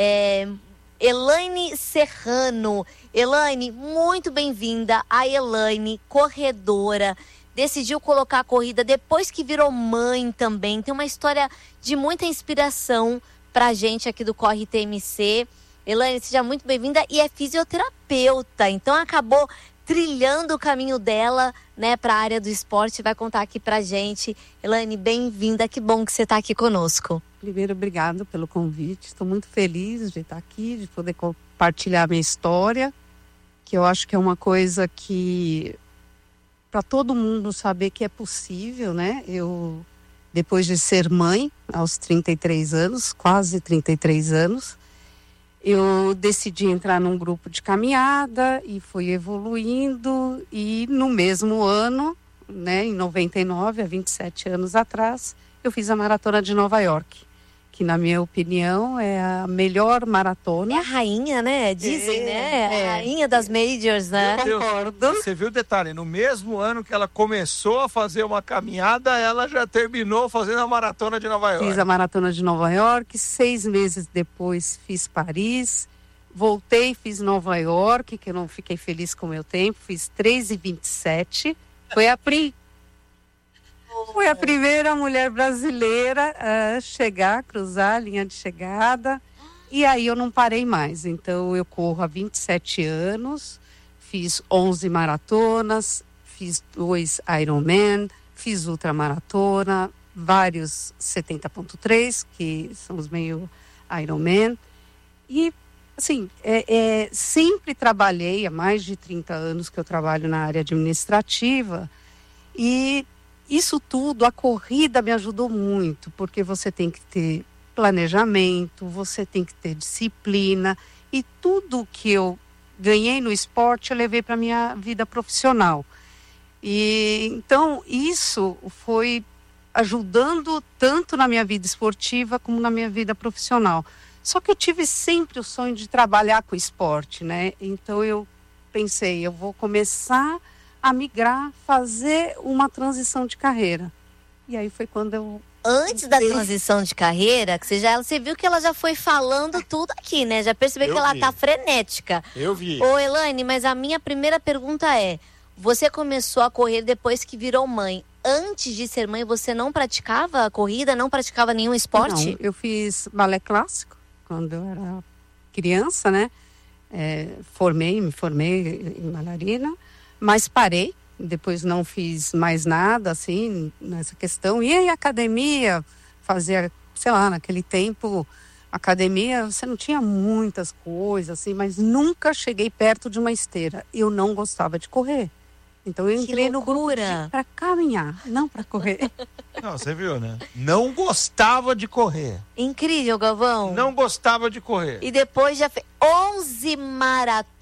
Elaine Serrano. Elaine, muito bem-vinda. A Elaine, corredora, decidiu colocar a corrida depois que virou mãe também. Tem uma história de muita inspiração pra gente aqui do Corre TMC. Elaine, seja muito bem-vinda e é fisioterapeuta, então acabou trilhando o caminho dela, né, para a área do esporte, vai contar aqui pra gente. Elaine, bem-vinda, que bom que você está aqui conosco. Primeiro, obrigado pelo convite, estou muito feliz de estar aqui, de poder compartilhar a minha história, que eu acho que é uma coisa que, para todo mundo saber que é possível, né, eu, depois de ser mãe, aos 33 anos, quase 33 anos, eu decidi entrar num grupo de caminhada e fui evoluindo e no mesmo ano, né, em 99, há 27 anos atrás, eu fiz a Maratona de Nova York, que na minha opinião é a melhor maratona. É a rainha, né? Dizem, né? A rainha das majors, né? Concordo. Você viu o detalhe, no mesmo ano que ela começou a fazer uma caminhada, ela já terminou fazendo a Maratona de Nova York. Fiz a Maratona de Nova York, 6 meses depois fiz Paris, voltei, fiz Nova York, que eu não fiquei feliz com o meu tempo, fiz 3:27. Fui a primeira mulher brasileira a chegar, cruzar a linha de chegada, e aí eu não parei mais. Então eu corro há 27 anos, fiz 11 maratonas, fiz 2 Ironman, fiz ultramaratona, vários 70.3, que são os meio Ironman. E, assim, sempre trabalhei, há mais de 30 anos que eu trabalho na área administrativa, e isso tudo, a corrida me ajudou muito, porque você tem que ter planejamento, você tem que ter disciplina, e tudo que eu ganhei no esporte eu levei para a minha vida profissional. E então isso foi ajudando tanto na minha vida esportiva como na minha vida profissional. Só que eu tive sempre o sonho de trabalhar com esporte, né? Então eu pensei, eu vou começar a migrar, fazer uma transição de carreira. E aí foi quando eu... Antes da transição de carreira, que você viu que ela já foi falando tudo aqui, né? Já percebeu que ela tá frenética. Eu vi. Ô, Elaine, mas a minha primeira pergunta é, você começou a correr depois que virou mãe. Antes de ser mãe, você não praticava corrida, não praticava nenhum esporte? Não, eu fiz balé clássico quando eu era criança, né? Me formei em bailarina. Mas parei, depois não fiz mais nada, assim, nessa questão. E aí, academia, fazia, sei lá, naquele tempo, academia, você não tinha muitas coisas, assim, mas nunca cheguei perto de uma esteira. Eu não gostava de correr. Então, eu entrei no grupo para caminhar, não para correr. Não, você viu, né? Não gostava de correr. Incrível, Galvão. Não gostava de correr. E depois já fez 11 maratonas.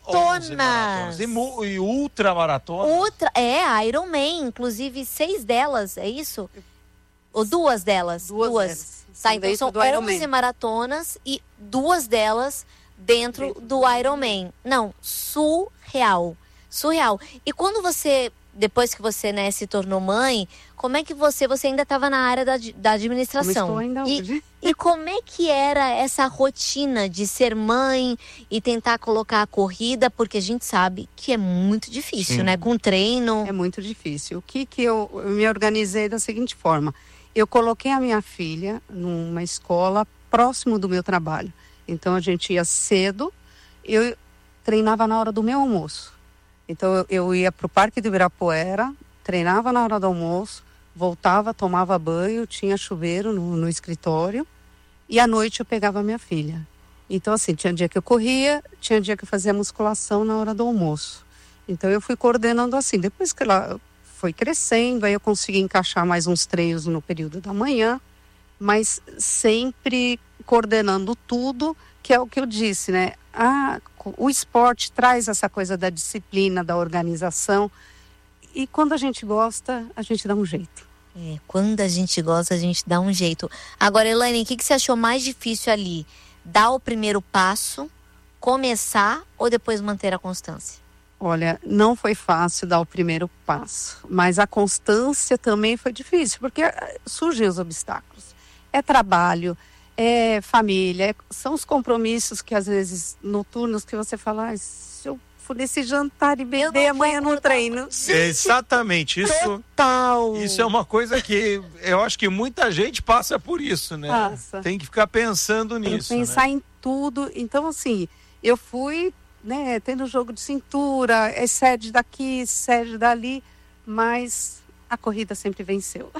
E ultramaratona? Ironman, inclusive 6 delas, é isso? Ou 2 delas? Duas. Tá, então são 11 maratonas e 2 delas dentro do Ironman. Não, surreal. E quando você, depois que você, né, se tornou mãe, como é que você ainda estava na área da administração? Como estou ainda hoje. E como é que era essa rotina de ser mãe e tentar colocar a corrida? Porque a gente sabe que é muito difícil, né? Com treino. É muito difícil. O que eu me organizei da seguinte forma. Eu coloquei a minha filha numa escola próximo do meu trabalho. Então a gente ia cedo, eu treinava na hora do meu almoço. Então eu ia para o Parque do Ibirapuera, treinava na hora do almoço, voltava, tomava banho, tinha chuveiro no escritório e à noite eu pegava a minha filha. Então assim, tinha dia que eu corria, tinha dia que eu fazia musculação na hora do almoço. Então eu fui coordenando assim. Depois que ela foi crescendo, aí eu consegui encaixar mais uns treinos no período da manhã, mas sempre coordenando tudo, que é o que eu disse, né? O esporte traz essa coisa da disciplina, da organização, e quando a gente gosta, a gente dá um jeito. Quando a gente gosta, a gente dá um jeito. Agora, Elaine, o que você achou mais difícil ali? Dar o primeiro passo, começar ou depois manter a constância? Olha, não foi fácil dar o primeiro passo, mas a constância também foi difícil, porque surgem os obstáculos. É trabalho, é família, são os compromissos que às vezes noturnos que você fala, se eu for nesse jantar e beber, amanhã no treino. Exatamente, isso. Total. Isso é uma coisa que eu acho que muita gente passa por isso, né? Passa. Tem que ficar pensando nisso. Pensar em tudo. Então, assim, eu fui, né, tendo jogo de cintura, sede daqui, sede dali, mas a corrida sempre venceu.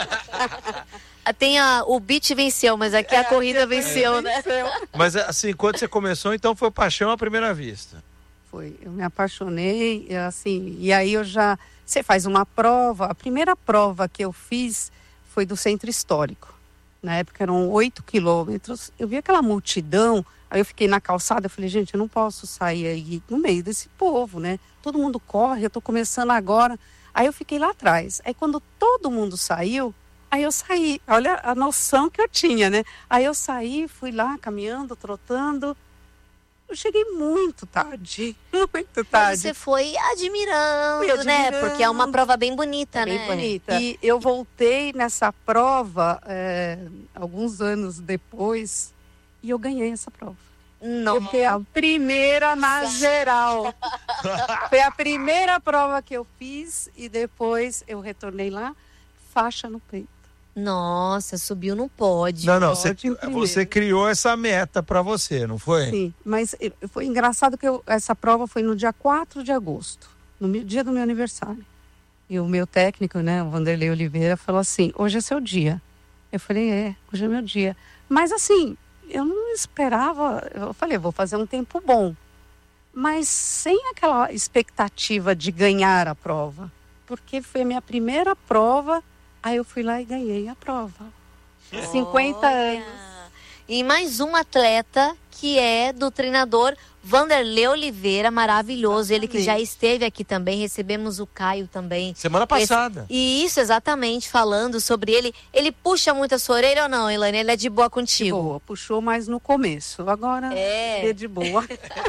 O beat venceu, mas aqui a corrida venceu, né? Mas assim, quando você começou, então foi paixão à primeira vista? Foi, eu me apaixonei, assim, e aí você faz uma prova, a primeira prova que eu fiz foi do Centro Histórico. Na época eram 8 quilômetros, eu vi aquela multidão, aí eu fiquei na calçada, eu falei, gente, eu não posso sair aí no meio desse povo, né? Todo mundo corre, eu tô começando agora. Aí eu fiquei lá atrás. Aí quando todo mundo saiu, aí eu saí. Olha a noção que eu tinha, né? Aí eu saí, fui lá caminhando, trotando. Eu cheguei muito tarde, muito tarde. Você foi admirando, né? Porque é uma prova bem bonita, né? Bem bonita. E eu voltei nessa prova alguns anos depois e eu ganhei essa prova. Não. Eu fui a primeira na geral. Foi a primeira prova que eu fiz e depois eu retornei lá, faixa no peito. Nossa, subiu no pódio. Não, você criou essa meta para você, não foi? Sim, mas foi engraçado que essa prova foi no dia 4 de agosto, no dia do meu aniversário. E o meu técnico, né, o Vanderlei Oliveira, falou assim, hoje é seu dia. Eu falei, hoje é meu dia. Mas assim, eu não esperava, eu falei, vou fazer um tempo bom. Mas sem aquela expectativa de ganhar a prova. Porque foi a minha primeira prova. Aí eu fui lá e ganhei a prova. 50 anos. E mais um atleta que é do treinador Vanderlei Oliveira, maravilhoso. Ele que já esteve aqui também, recebemos o Caio também. Semana passada. E isso, exatamente, falando sobre ele. Ele puxa muito a sua orelha ou não, Elaine? Ele é de boa contigo? De boa, puxou mais no começo. Agora é de boa.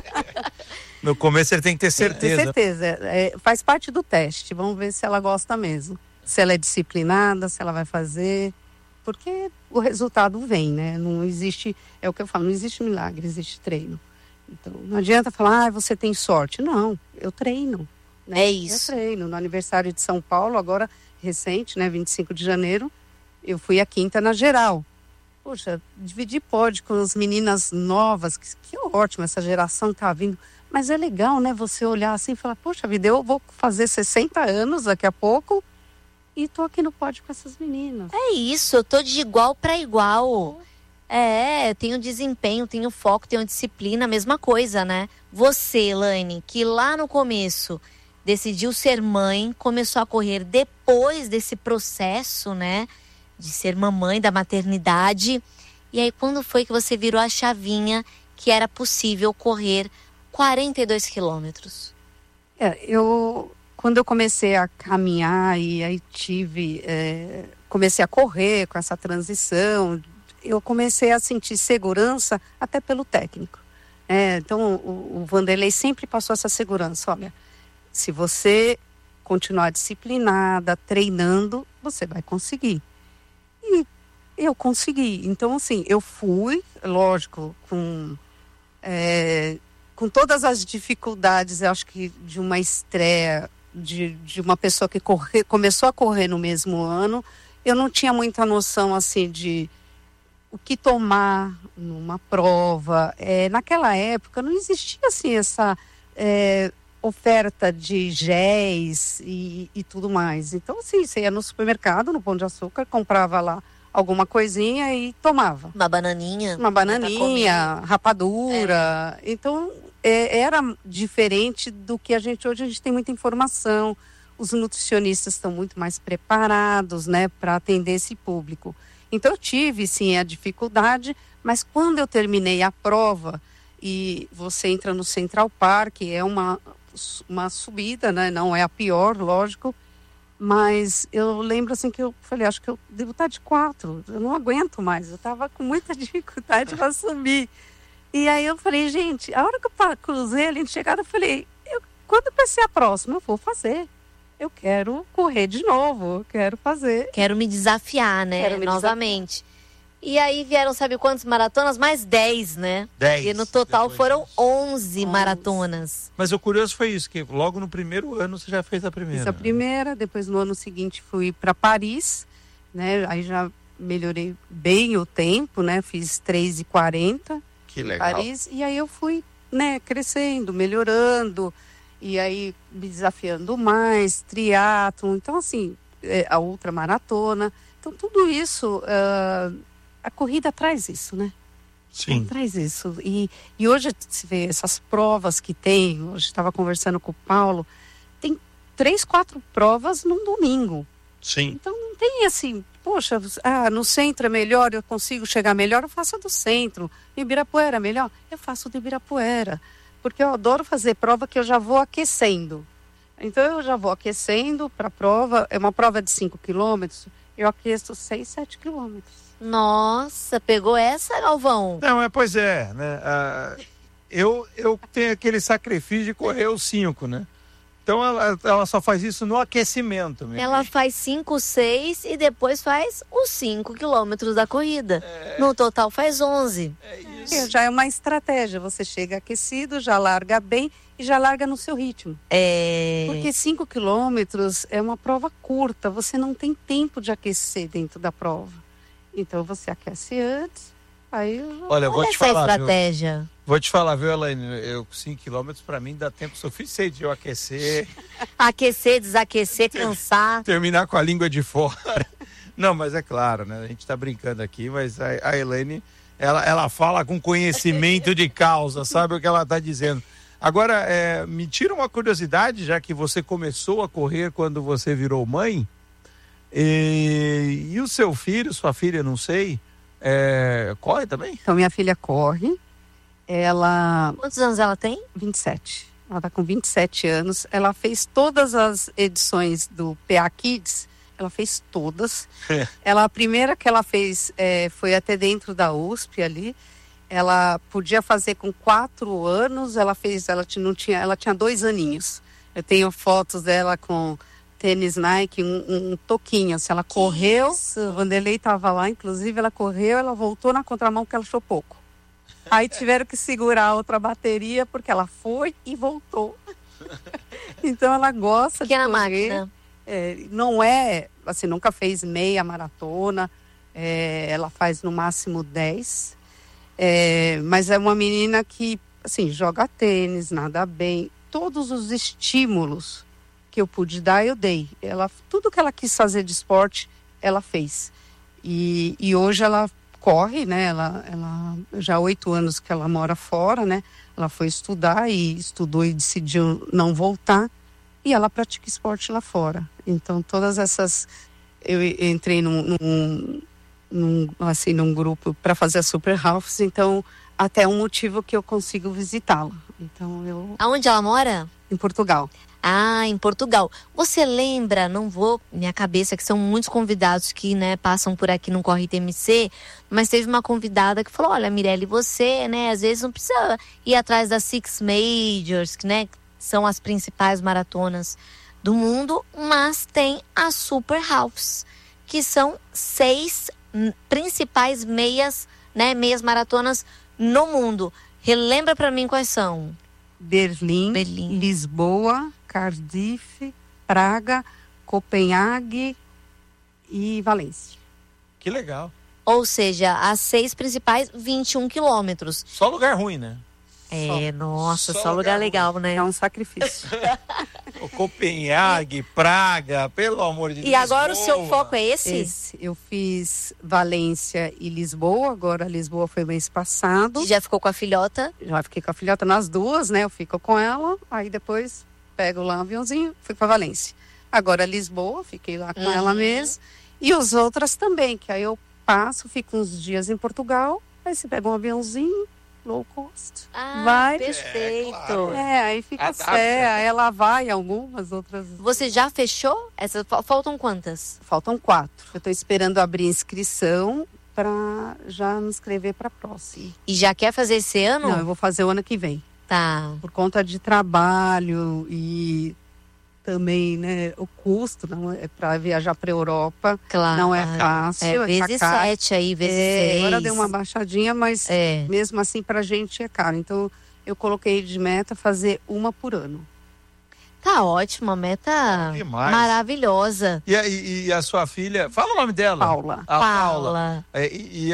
No começo ele tem que ter certeza. Certeza. Faz parte do teste. Vamos ver se ela gosta mesmo. Se ela é disciplinada, se ela vai fazer, porque o resultado vem, né? Não existe, é o que eu falo, não existe milagre, existe treino. Então, não adianta falar, você tem sorte. Não, eu treino. Né? É isso. Eu treino. No aniversário de São Paulo, agora recente, né? 25 de janeiro, eu fui a quinta na geral. Poxa, dividir pódio com as meninas novas, que ótimo, essa geração tá vindo. Mas é legal, né? Você olhar assim e falar, poxa vida, eu vou fazer 60 anos daqui a pouco, e tô aqui no pódio com essas meninas. É isso, eu tô de igual para igual. Eu tenho desempenho, tenho foco, tenho disciplina, mesma coisa, né? Você, Elaine, que lá no começo decidiu ser mãe, começou a correr depois desse processo, né? De ser mamãe, da maternidade. E aí, quando foi que você virou a chavinha que era possível correr 42 quilômetros? Quando eu comecei a caminhar e aí comecei a correr com essa transição, eu comecei a sentir segurança até pelo técnico. Então, o Vanderlei sempre passou essa segurança. Olha, se você continuar disciplinada, treinando, você vai conseguir. E eu consegui. Então, assim, eu fui, lógico, com todas as dificuldades, eu acho que de uma estreia, de uma pessoa que começou a correr no mesmo ano, eu não tinha muita noção assim de o que tomar numa prova. Naquela época não existia assim essa oferta de géis e tudo mais. Então, assim, você ia no supermercado, no Pão de Açúcar, comprava lá alguma coisinha e tomava. Uma bananinha. Rapadura. Então, era diferente do que hoje a gente tem muita informação. Os nutricionistas estão muito mais preparados, né, para atender esse público. Então, eu tive, sim, a dificuldade, mas quando eu terminei a prova, e você entra no Central Park, é uma subida, né, não é a pior, lógico, mas eu lembro assim que eu falei, acho que eu devo estar de 4, eu não aguento mais, eu estava com muita dificuldade para subir. E aí eu falei, gente, a hora que eu cruzei ali de chegada, eu falei, quando vai ser a próxima? Eu vou fazer. Eu quero correr de novo, eu quero fazer. Quero me desafiar, né? Novamente. E aí vieram, sabe quantas maratonas? Mais 10, né? 10. E no total foram 11 maratonas. Mas o curioso foi isso, que logo no primeiro ano você já fez a primeira. Fiz a primeira, depois no ano seguinte fui para Paris, né? Aí já melhorei bem o tempo, né? Fiz 3:40. Que legal. Paris, e aí eu fui, né, crescendo, melhorando, e aí me desafiando mais, triatlon, então assim, a ultramaratona. Então tudo isso, a corrida traz isso, né? Sim. Traz isso. E hoje se vê essas provas que tem, hoje estava conversando com o Paulo, tem 3, 4 provas num domingo. Sim. Então não tem assim, poxa, no centro é melhor, eu consigo chegar melhor, eu faço do centro. Em Ibirapuera é melhor? Eu faço do Ibirapuera. Porque eu adoro fazer prova que eu já vou aquecendo. Então eu já vou aquecendo para a prova, é uma prova de 5 quilômetros, eu aqueço 6, 7 quilômetros. Nossa, pegou essa, Galvão? Não, pois é, né? Eu tenho aquele sacrifício de correr os 5, né? Então ela só faz isso no aquecimento mesmo. Ela faz 5, 6 e depois faz os 5 quilômetros da corrida. No total faz 11. Já é uma estratégia, você chega aquecido, já larga bem e já larga no seu ritmo. Porque 5 quilômetros é uma prova curta, você não tem tempo de aquecer dentro da prova. Então você aquece antes, aí... Olha, eu vou te falar, estratégia. Vou te falar, viu, Elaine? 5 quilômetros para mim dá tempo suficiente de eu aquecer. Aquecer, desaquecer, cansar. Terminar com a língua de fora. Não, mas é claro, né? A gente tá brincando aqui, mas a Elaine, ela fala com conhecimento de causa, sabe o que ela tá dizendo. Agora, me tira uma curiosidade, já que você começou a correr quando você virou mãe, e o seu filho, sua filha, não sei, corre também? Então, minha filha corre. Quantos anos ela tem? 27. Ela está com 27 anos. Ela fez todas as edições do PA Kids. Ela fez todas. A primeira que ela fez foi até dentro da USP ali. Ela podia fazer com 4 anos. Ela tinha 2 aninhos. Eu tenho fotos dela com tênis Nike, um toquinho. Assim, ela correu. O Vanderlei estava lá, inclusive. Ela correu, ela voltou na contramão porque ela achou pouco. Aí tiveram que segurar a outra bateria porque ela foi e voltou. Então ela gosta de correr. Máquina. Não assim, nunca fez meia maratona. Ela faz no máximo 10. Mas é uma menina que, assim, joga tênis, nada bem. Todos os estímulos que eu pude dar, eu dei. Tudo que ela quis fazer de esporte, ela fez. E hoje ela corre, né? Ela já há 8 anos que ela mora fora, né? Ela foi estudar e estudou e decidiu não voltar. E ela pratica esporte lá fora. Então, todas essas... Eu entrei num grupo para fazer a Super Halves, então até um motivo que eu consigo visitá-la. Então, Aonde ela mora? Em Portugal. Em Portugal. Você lembra, minha cabeça, que são muitos convidados que, né, passam por aqui no Corre TMC, mas teve uma convidada que falou, olha, Mirelle, você, né, às vezes não precisa ir atrás das Six Majors, que, né, são as principais maratonas do mundo, mas tem a Super Halves, que são 6 principais meias maratonas no mundo. Relembra pra mim quais são? Berlim. Lisboa, Cardiff, Praga, Copenhague e Valência. Que legal. Ou seja, as 6 principais, 21 quilômetros. Só lugar ruim, né? Nossa, só lugar legal, né? É um sacrifício. O Copenhague, Praga, pelo amor de Deus. E agora o seu foco é esse? Eu fiz Valência e Lisboa, agora Lisboa foi mês passado. Já ficou com a filhota? Já fiquei com a filhota nas duas, né? Eu fico com ela, aí depois pego lá um aviãozinho, fui para Valência. Agora Lisboa, fiquei lá com ela mesmo. E os outras também, que aí eu passo, fico uns dias em Portugal, aí você pega um aviãozinho, low cost. Vai. Perfeito. Claro. Aí fica aí ela vai, algumas outras. Você já fechou? Faltam quantas? Faltam 4. Eu estou esperando abrir inscrição para já me inscrever para a próxima. E já quer fazer esse ano? Não, eu vou fazer o ano que vem. Tá. Por conta de trabalho e também, né, o custo não é para viajar para a Europa, claro, não é fácil. Vezes 7 aí, vezes 6. Agora deu uma baixadinha, mas mesmo assim para a gente é caro. Então eu coloquei de meta fazer uma por ano. Tá ótimo, a meta maravilhosa. E a sua filha, fala o nome dela. Paula. Paula. E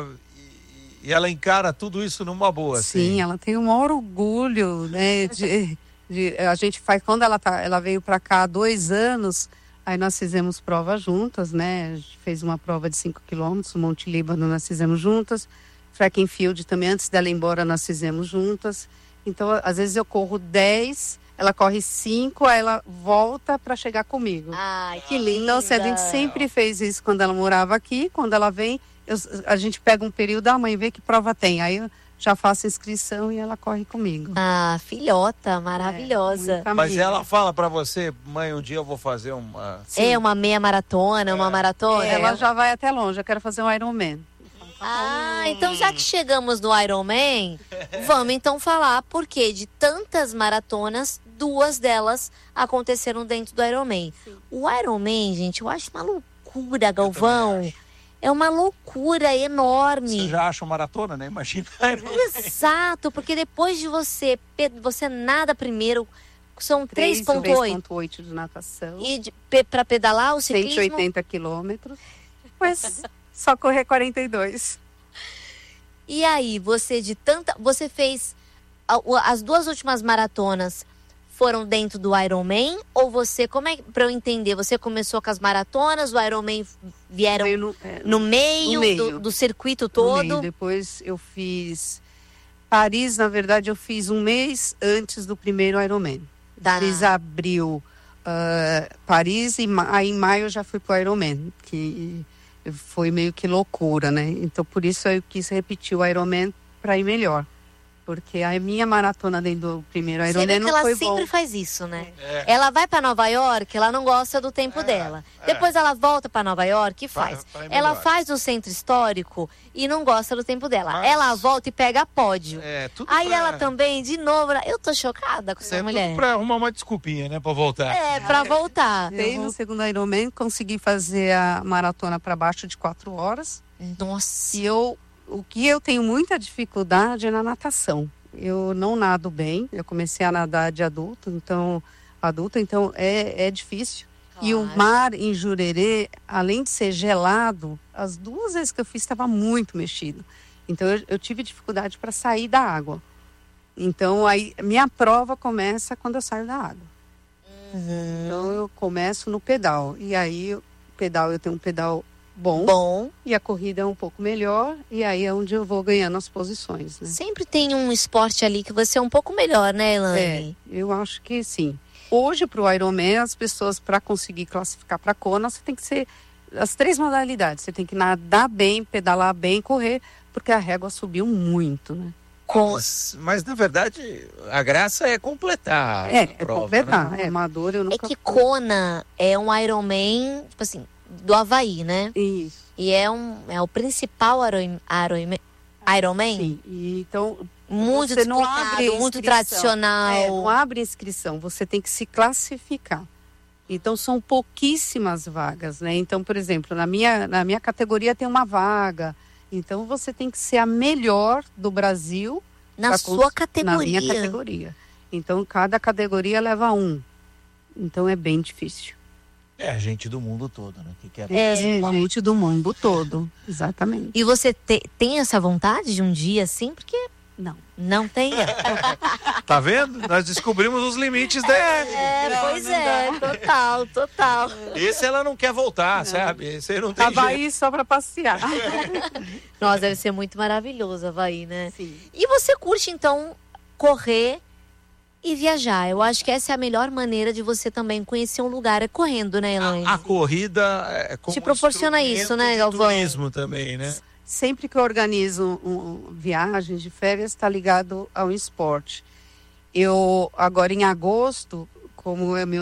ela encara tudo isso numa boa. Sim, assim. Ela tem um maior orgulho, né, a gente faz, quando ela veio para cá há 2 anos, aí nós fizemos prova juntas, né? A gente fez uma prova de 5 quilômetros, o Monte Líbano nós fizemos juntas, Track and Field também, antes dela ir embora nós fizemos juntas. Então, às vezes eu corro 10, ela corre 5, aí ela volta para chegar comigo. Ai, que linda! Então, a gente sempre fez isso quando ela morava aqui, quando ela vem, a gente pega um período, a mãe vê que prova tem, aí eu já faço inscrição e ela corre comigo. Ah, filhota, maravilhosa. Mas ela fala pra você, mãe, um dia eu vou fazer uma... uma meia maratona, uma maratona. Ela já vai até longe, eu quero fazer um Ironman. Então já que chegamos no Ironman, vamos então falar porque de tantas maratonas, 2 delas aconteceram dentro do Ironman. Sim. O Ironman, gente, eu acho uma loucura, Galvão. É uma loucura enorme. Você já acha uma maratona, né? Imagina. Exato, porque depois de você nada primeiro, são 3,8 de natação. E para pedalar o ciclismo? 180 quilômetros. Mas só correr 42. E aí, você fez as 2 últimas maratonas foram dentro do Ironman? Ou você, como é, para eu entender, você começou com as maratonas, o Ironman vieram no meio do circuito todo? No meio. Depois eu fiz Paris, na verdade eu fiz um mês antes do primeiro Ironman. Fiz abril Paris e aí em maio eu já fui pro Ironman, que foi meio que loucura, né? Então por isso eu quis repetir o Ironman para ir melhor. Porque a minha maratona dentro do primeiro Ironman não foi bom. Ela sempre faz isso, né? Ela vai para Nova York, ela não gosta do tempo dela. Depois ela volta para Nova York e faz. Ela faz o centro histórico e não gosta do tempo dela. Ela volta e pega pódio. Aí ela também, de novo, eu tô chocada com essa mulher. Tudo pra arrumar uma desculpinha, né? Pra voltar. Pra voltar. Desde o segundo Ironman, consegui fazer a maratona para baixo de 4 horas. Nossa. E o que eu tenho muita dificuldade é na natação. Eu não nado bem. Eu comecei a nadar de adulto, então é difícil. Claro. E o mar em Jurerê, além de ser gelado, as 2 vezes que eu fiz estava muito mexido. Então eu tive dificuldade para sair da água. Então aí minha prova começa quando eu saio da água. Então eu começo no pedal. E aí eu tenho um pedal bom e a corrida é um pouco melhor e aí é onde eu vou ganhando as posições, né? Sempre tem um esporte ali que você é um pouco melhor, né, Elaine? Eu acho que sim. Hoje pro Ironman, as pessoas para conseguir classificar para Kona, você tem que ser as 3 modalidades, você tem que nadar bem, pedalar bem, correr, porque a régua subiu muito, né? Mas na verdade a graça é completar a prova, completar, né? Amador eu nunca... É que Kona é um Ironman, tipo assim, do Havaí, né? Isso. E é o principal Ironman? Sim, então muito você não abre muito tradicional. Não abre inscrição, você tem que se classificar. Então são pouquíssimas vagas, né? Então, por exemplo, na minha categoria tem uma vaga. Então você tem que ser a melhor do Brasil na sua categoria. Na minha categoria. Então cada categoria leva 1. Então é bem difícil. É gente do mundo todo, né? Que quer... gente do mundo todo, exatamente. E você tem essa vontade de um dia assim? Porque não tem. Tá vendo? Nós descobrimos os limites dela. Total. Esse ela não quer voltar, sabe? Esse não tem Havaí jeito. só pra passear. Nossa, deve ser muito maravilhoso, Havaí, né? Sim. E você curte, então, correr e viajar? Eu acho que essa é a melhor maneira de você também conhecer um lugar, é correndo, né, Elaine? A corrida é como te proporciona isso, né, Galvão? Turismo também, né? Sempre que eu organizo viagens de férias, está ligado ao esporte. Eu, agora em agosto, como é meu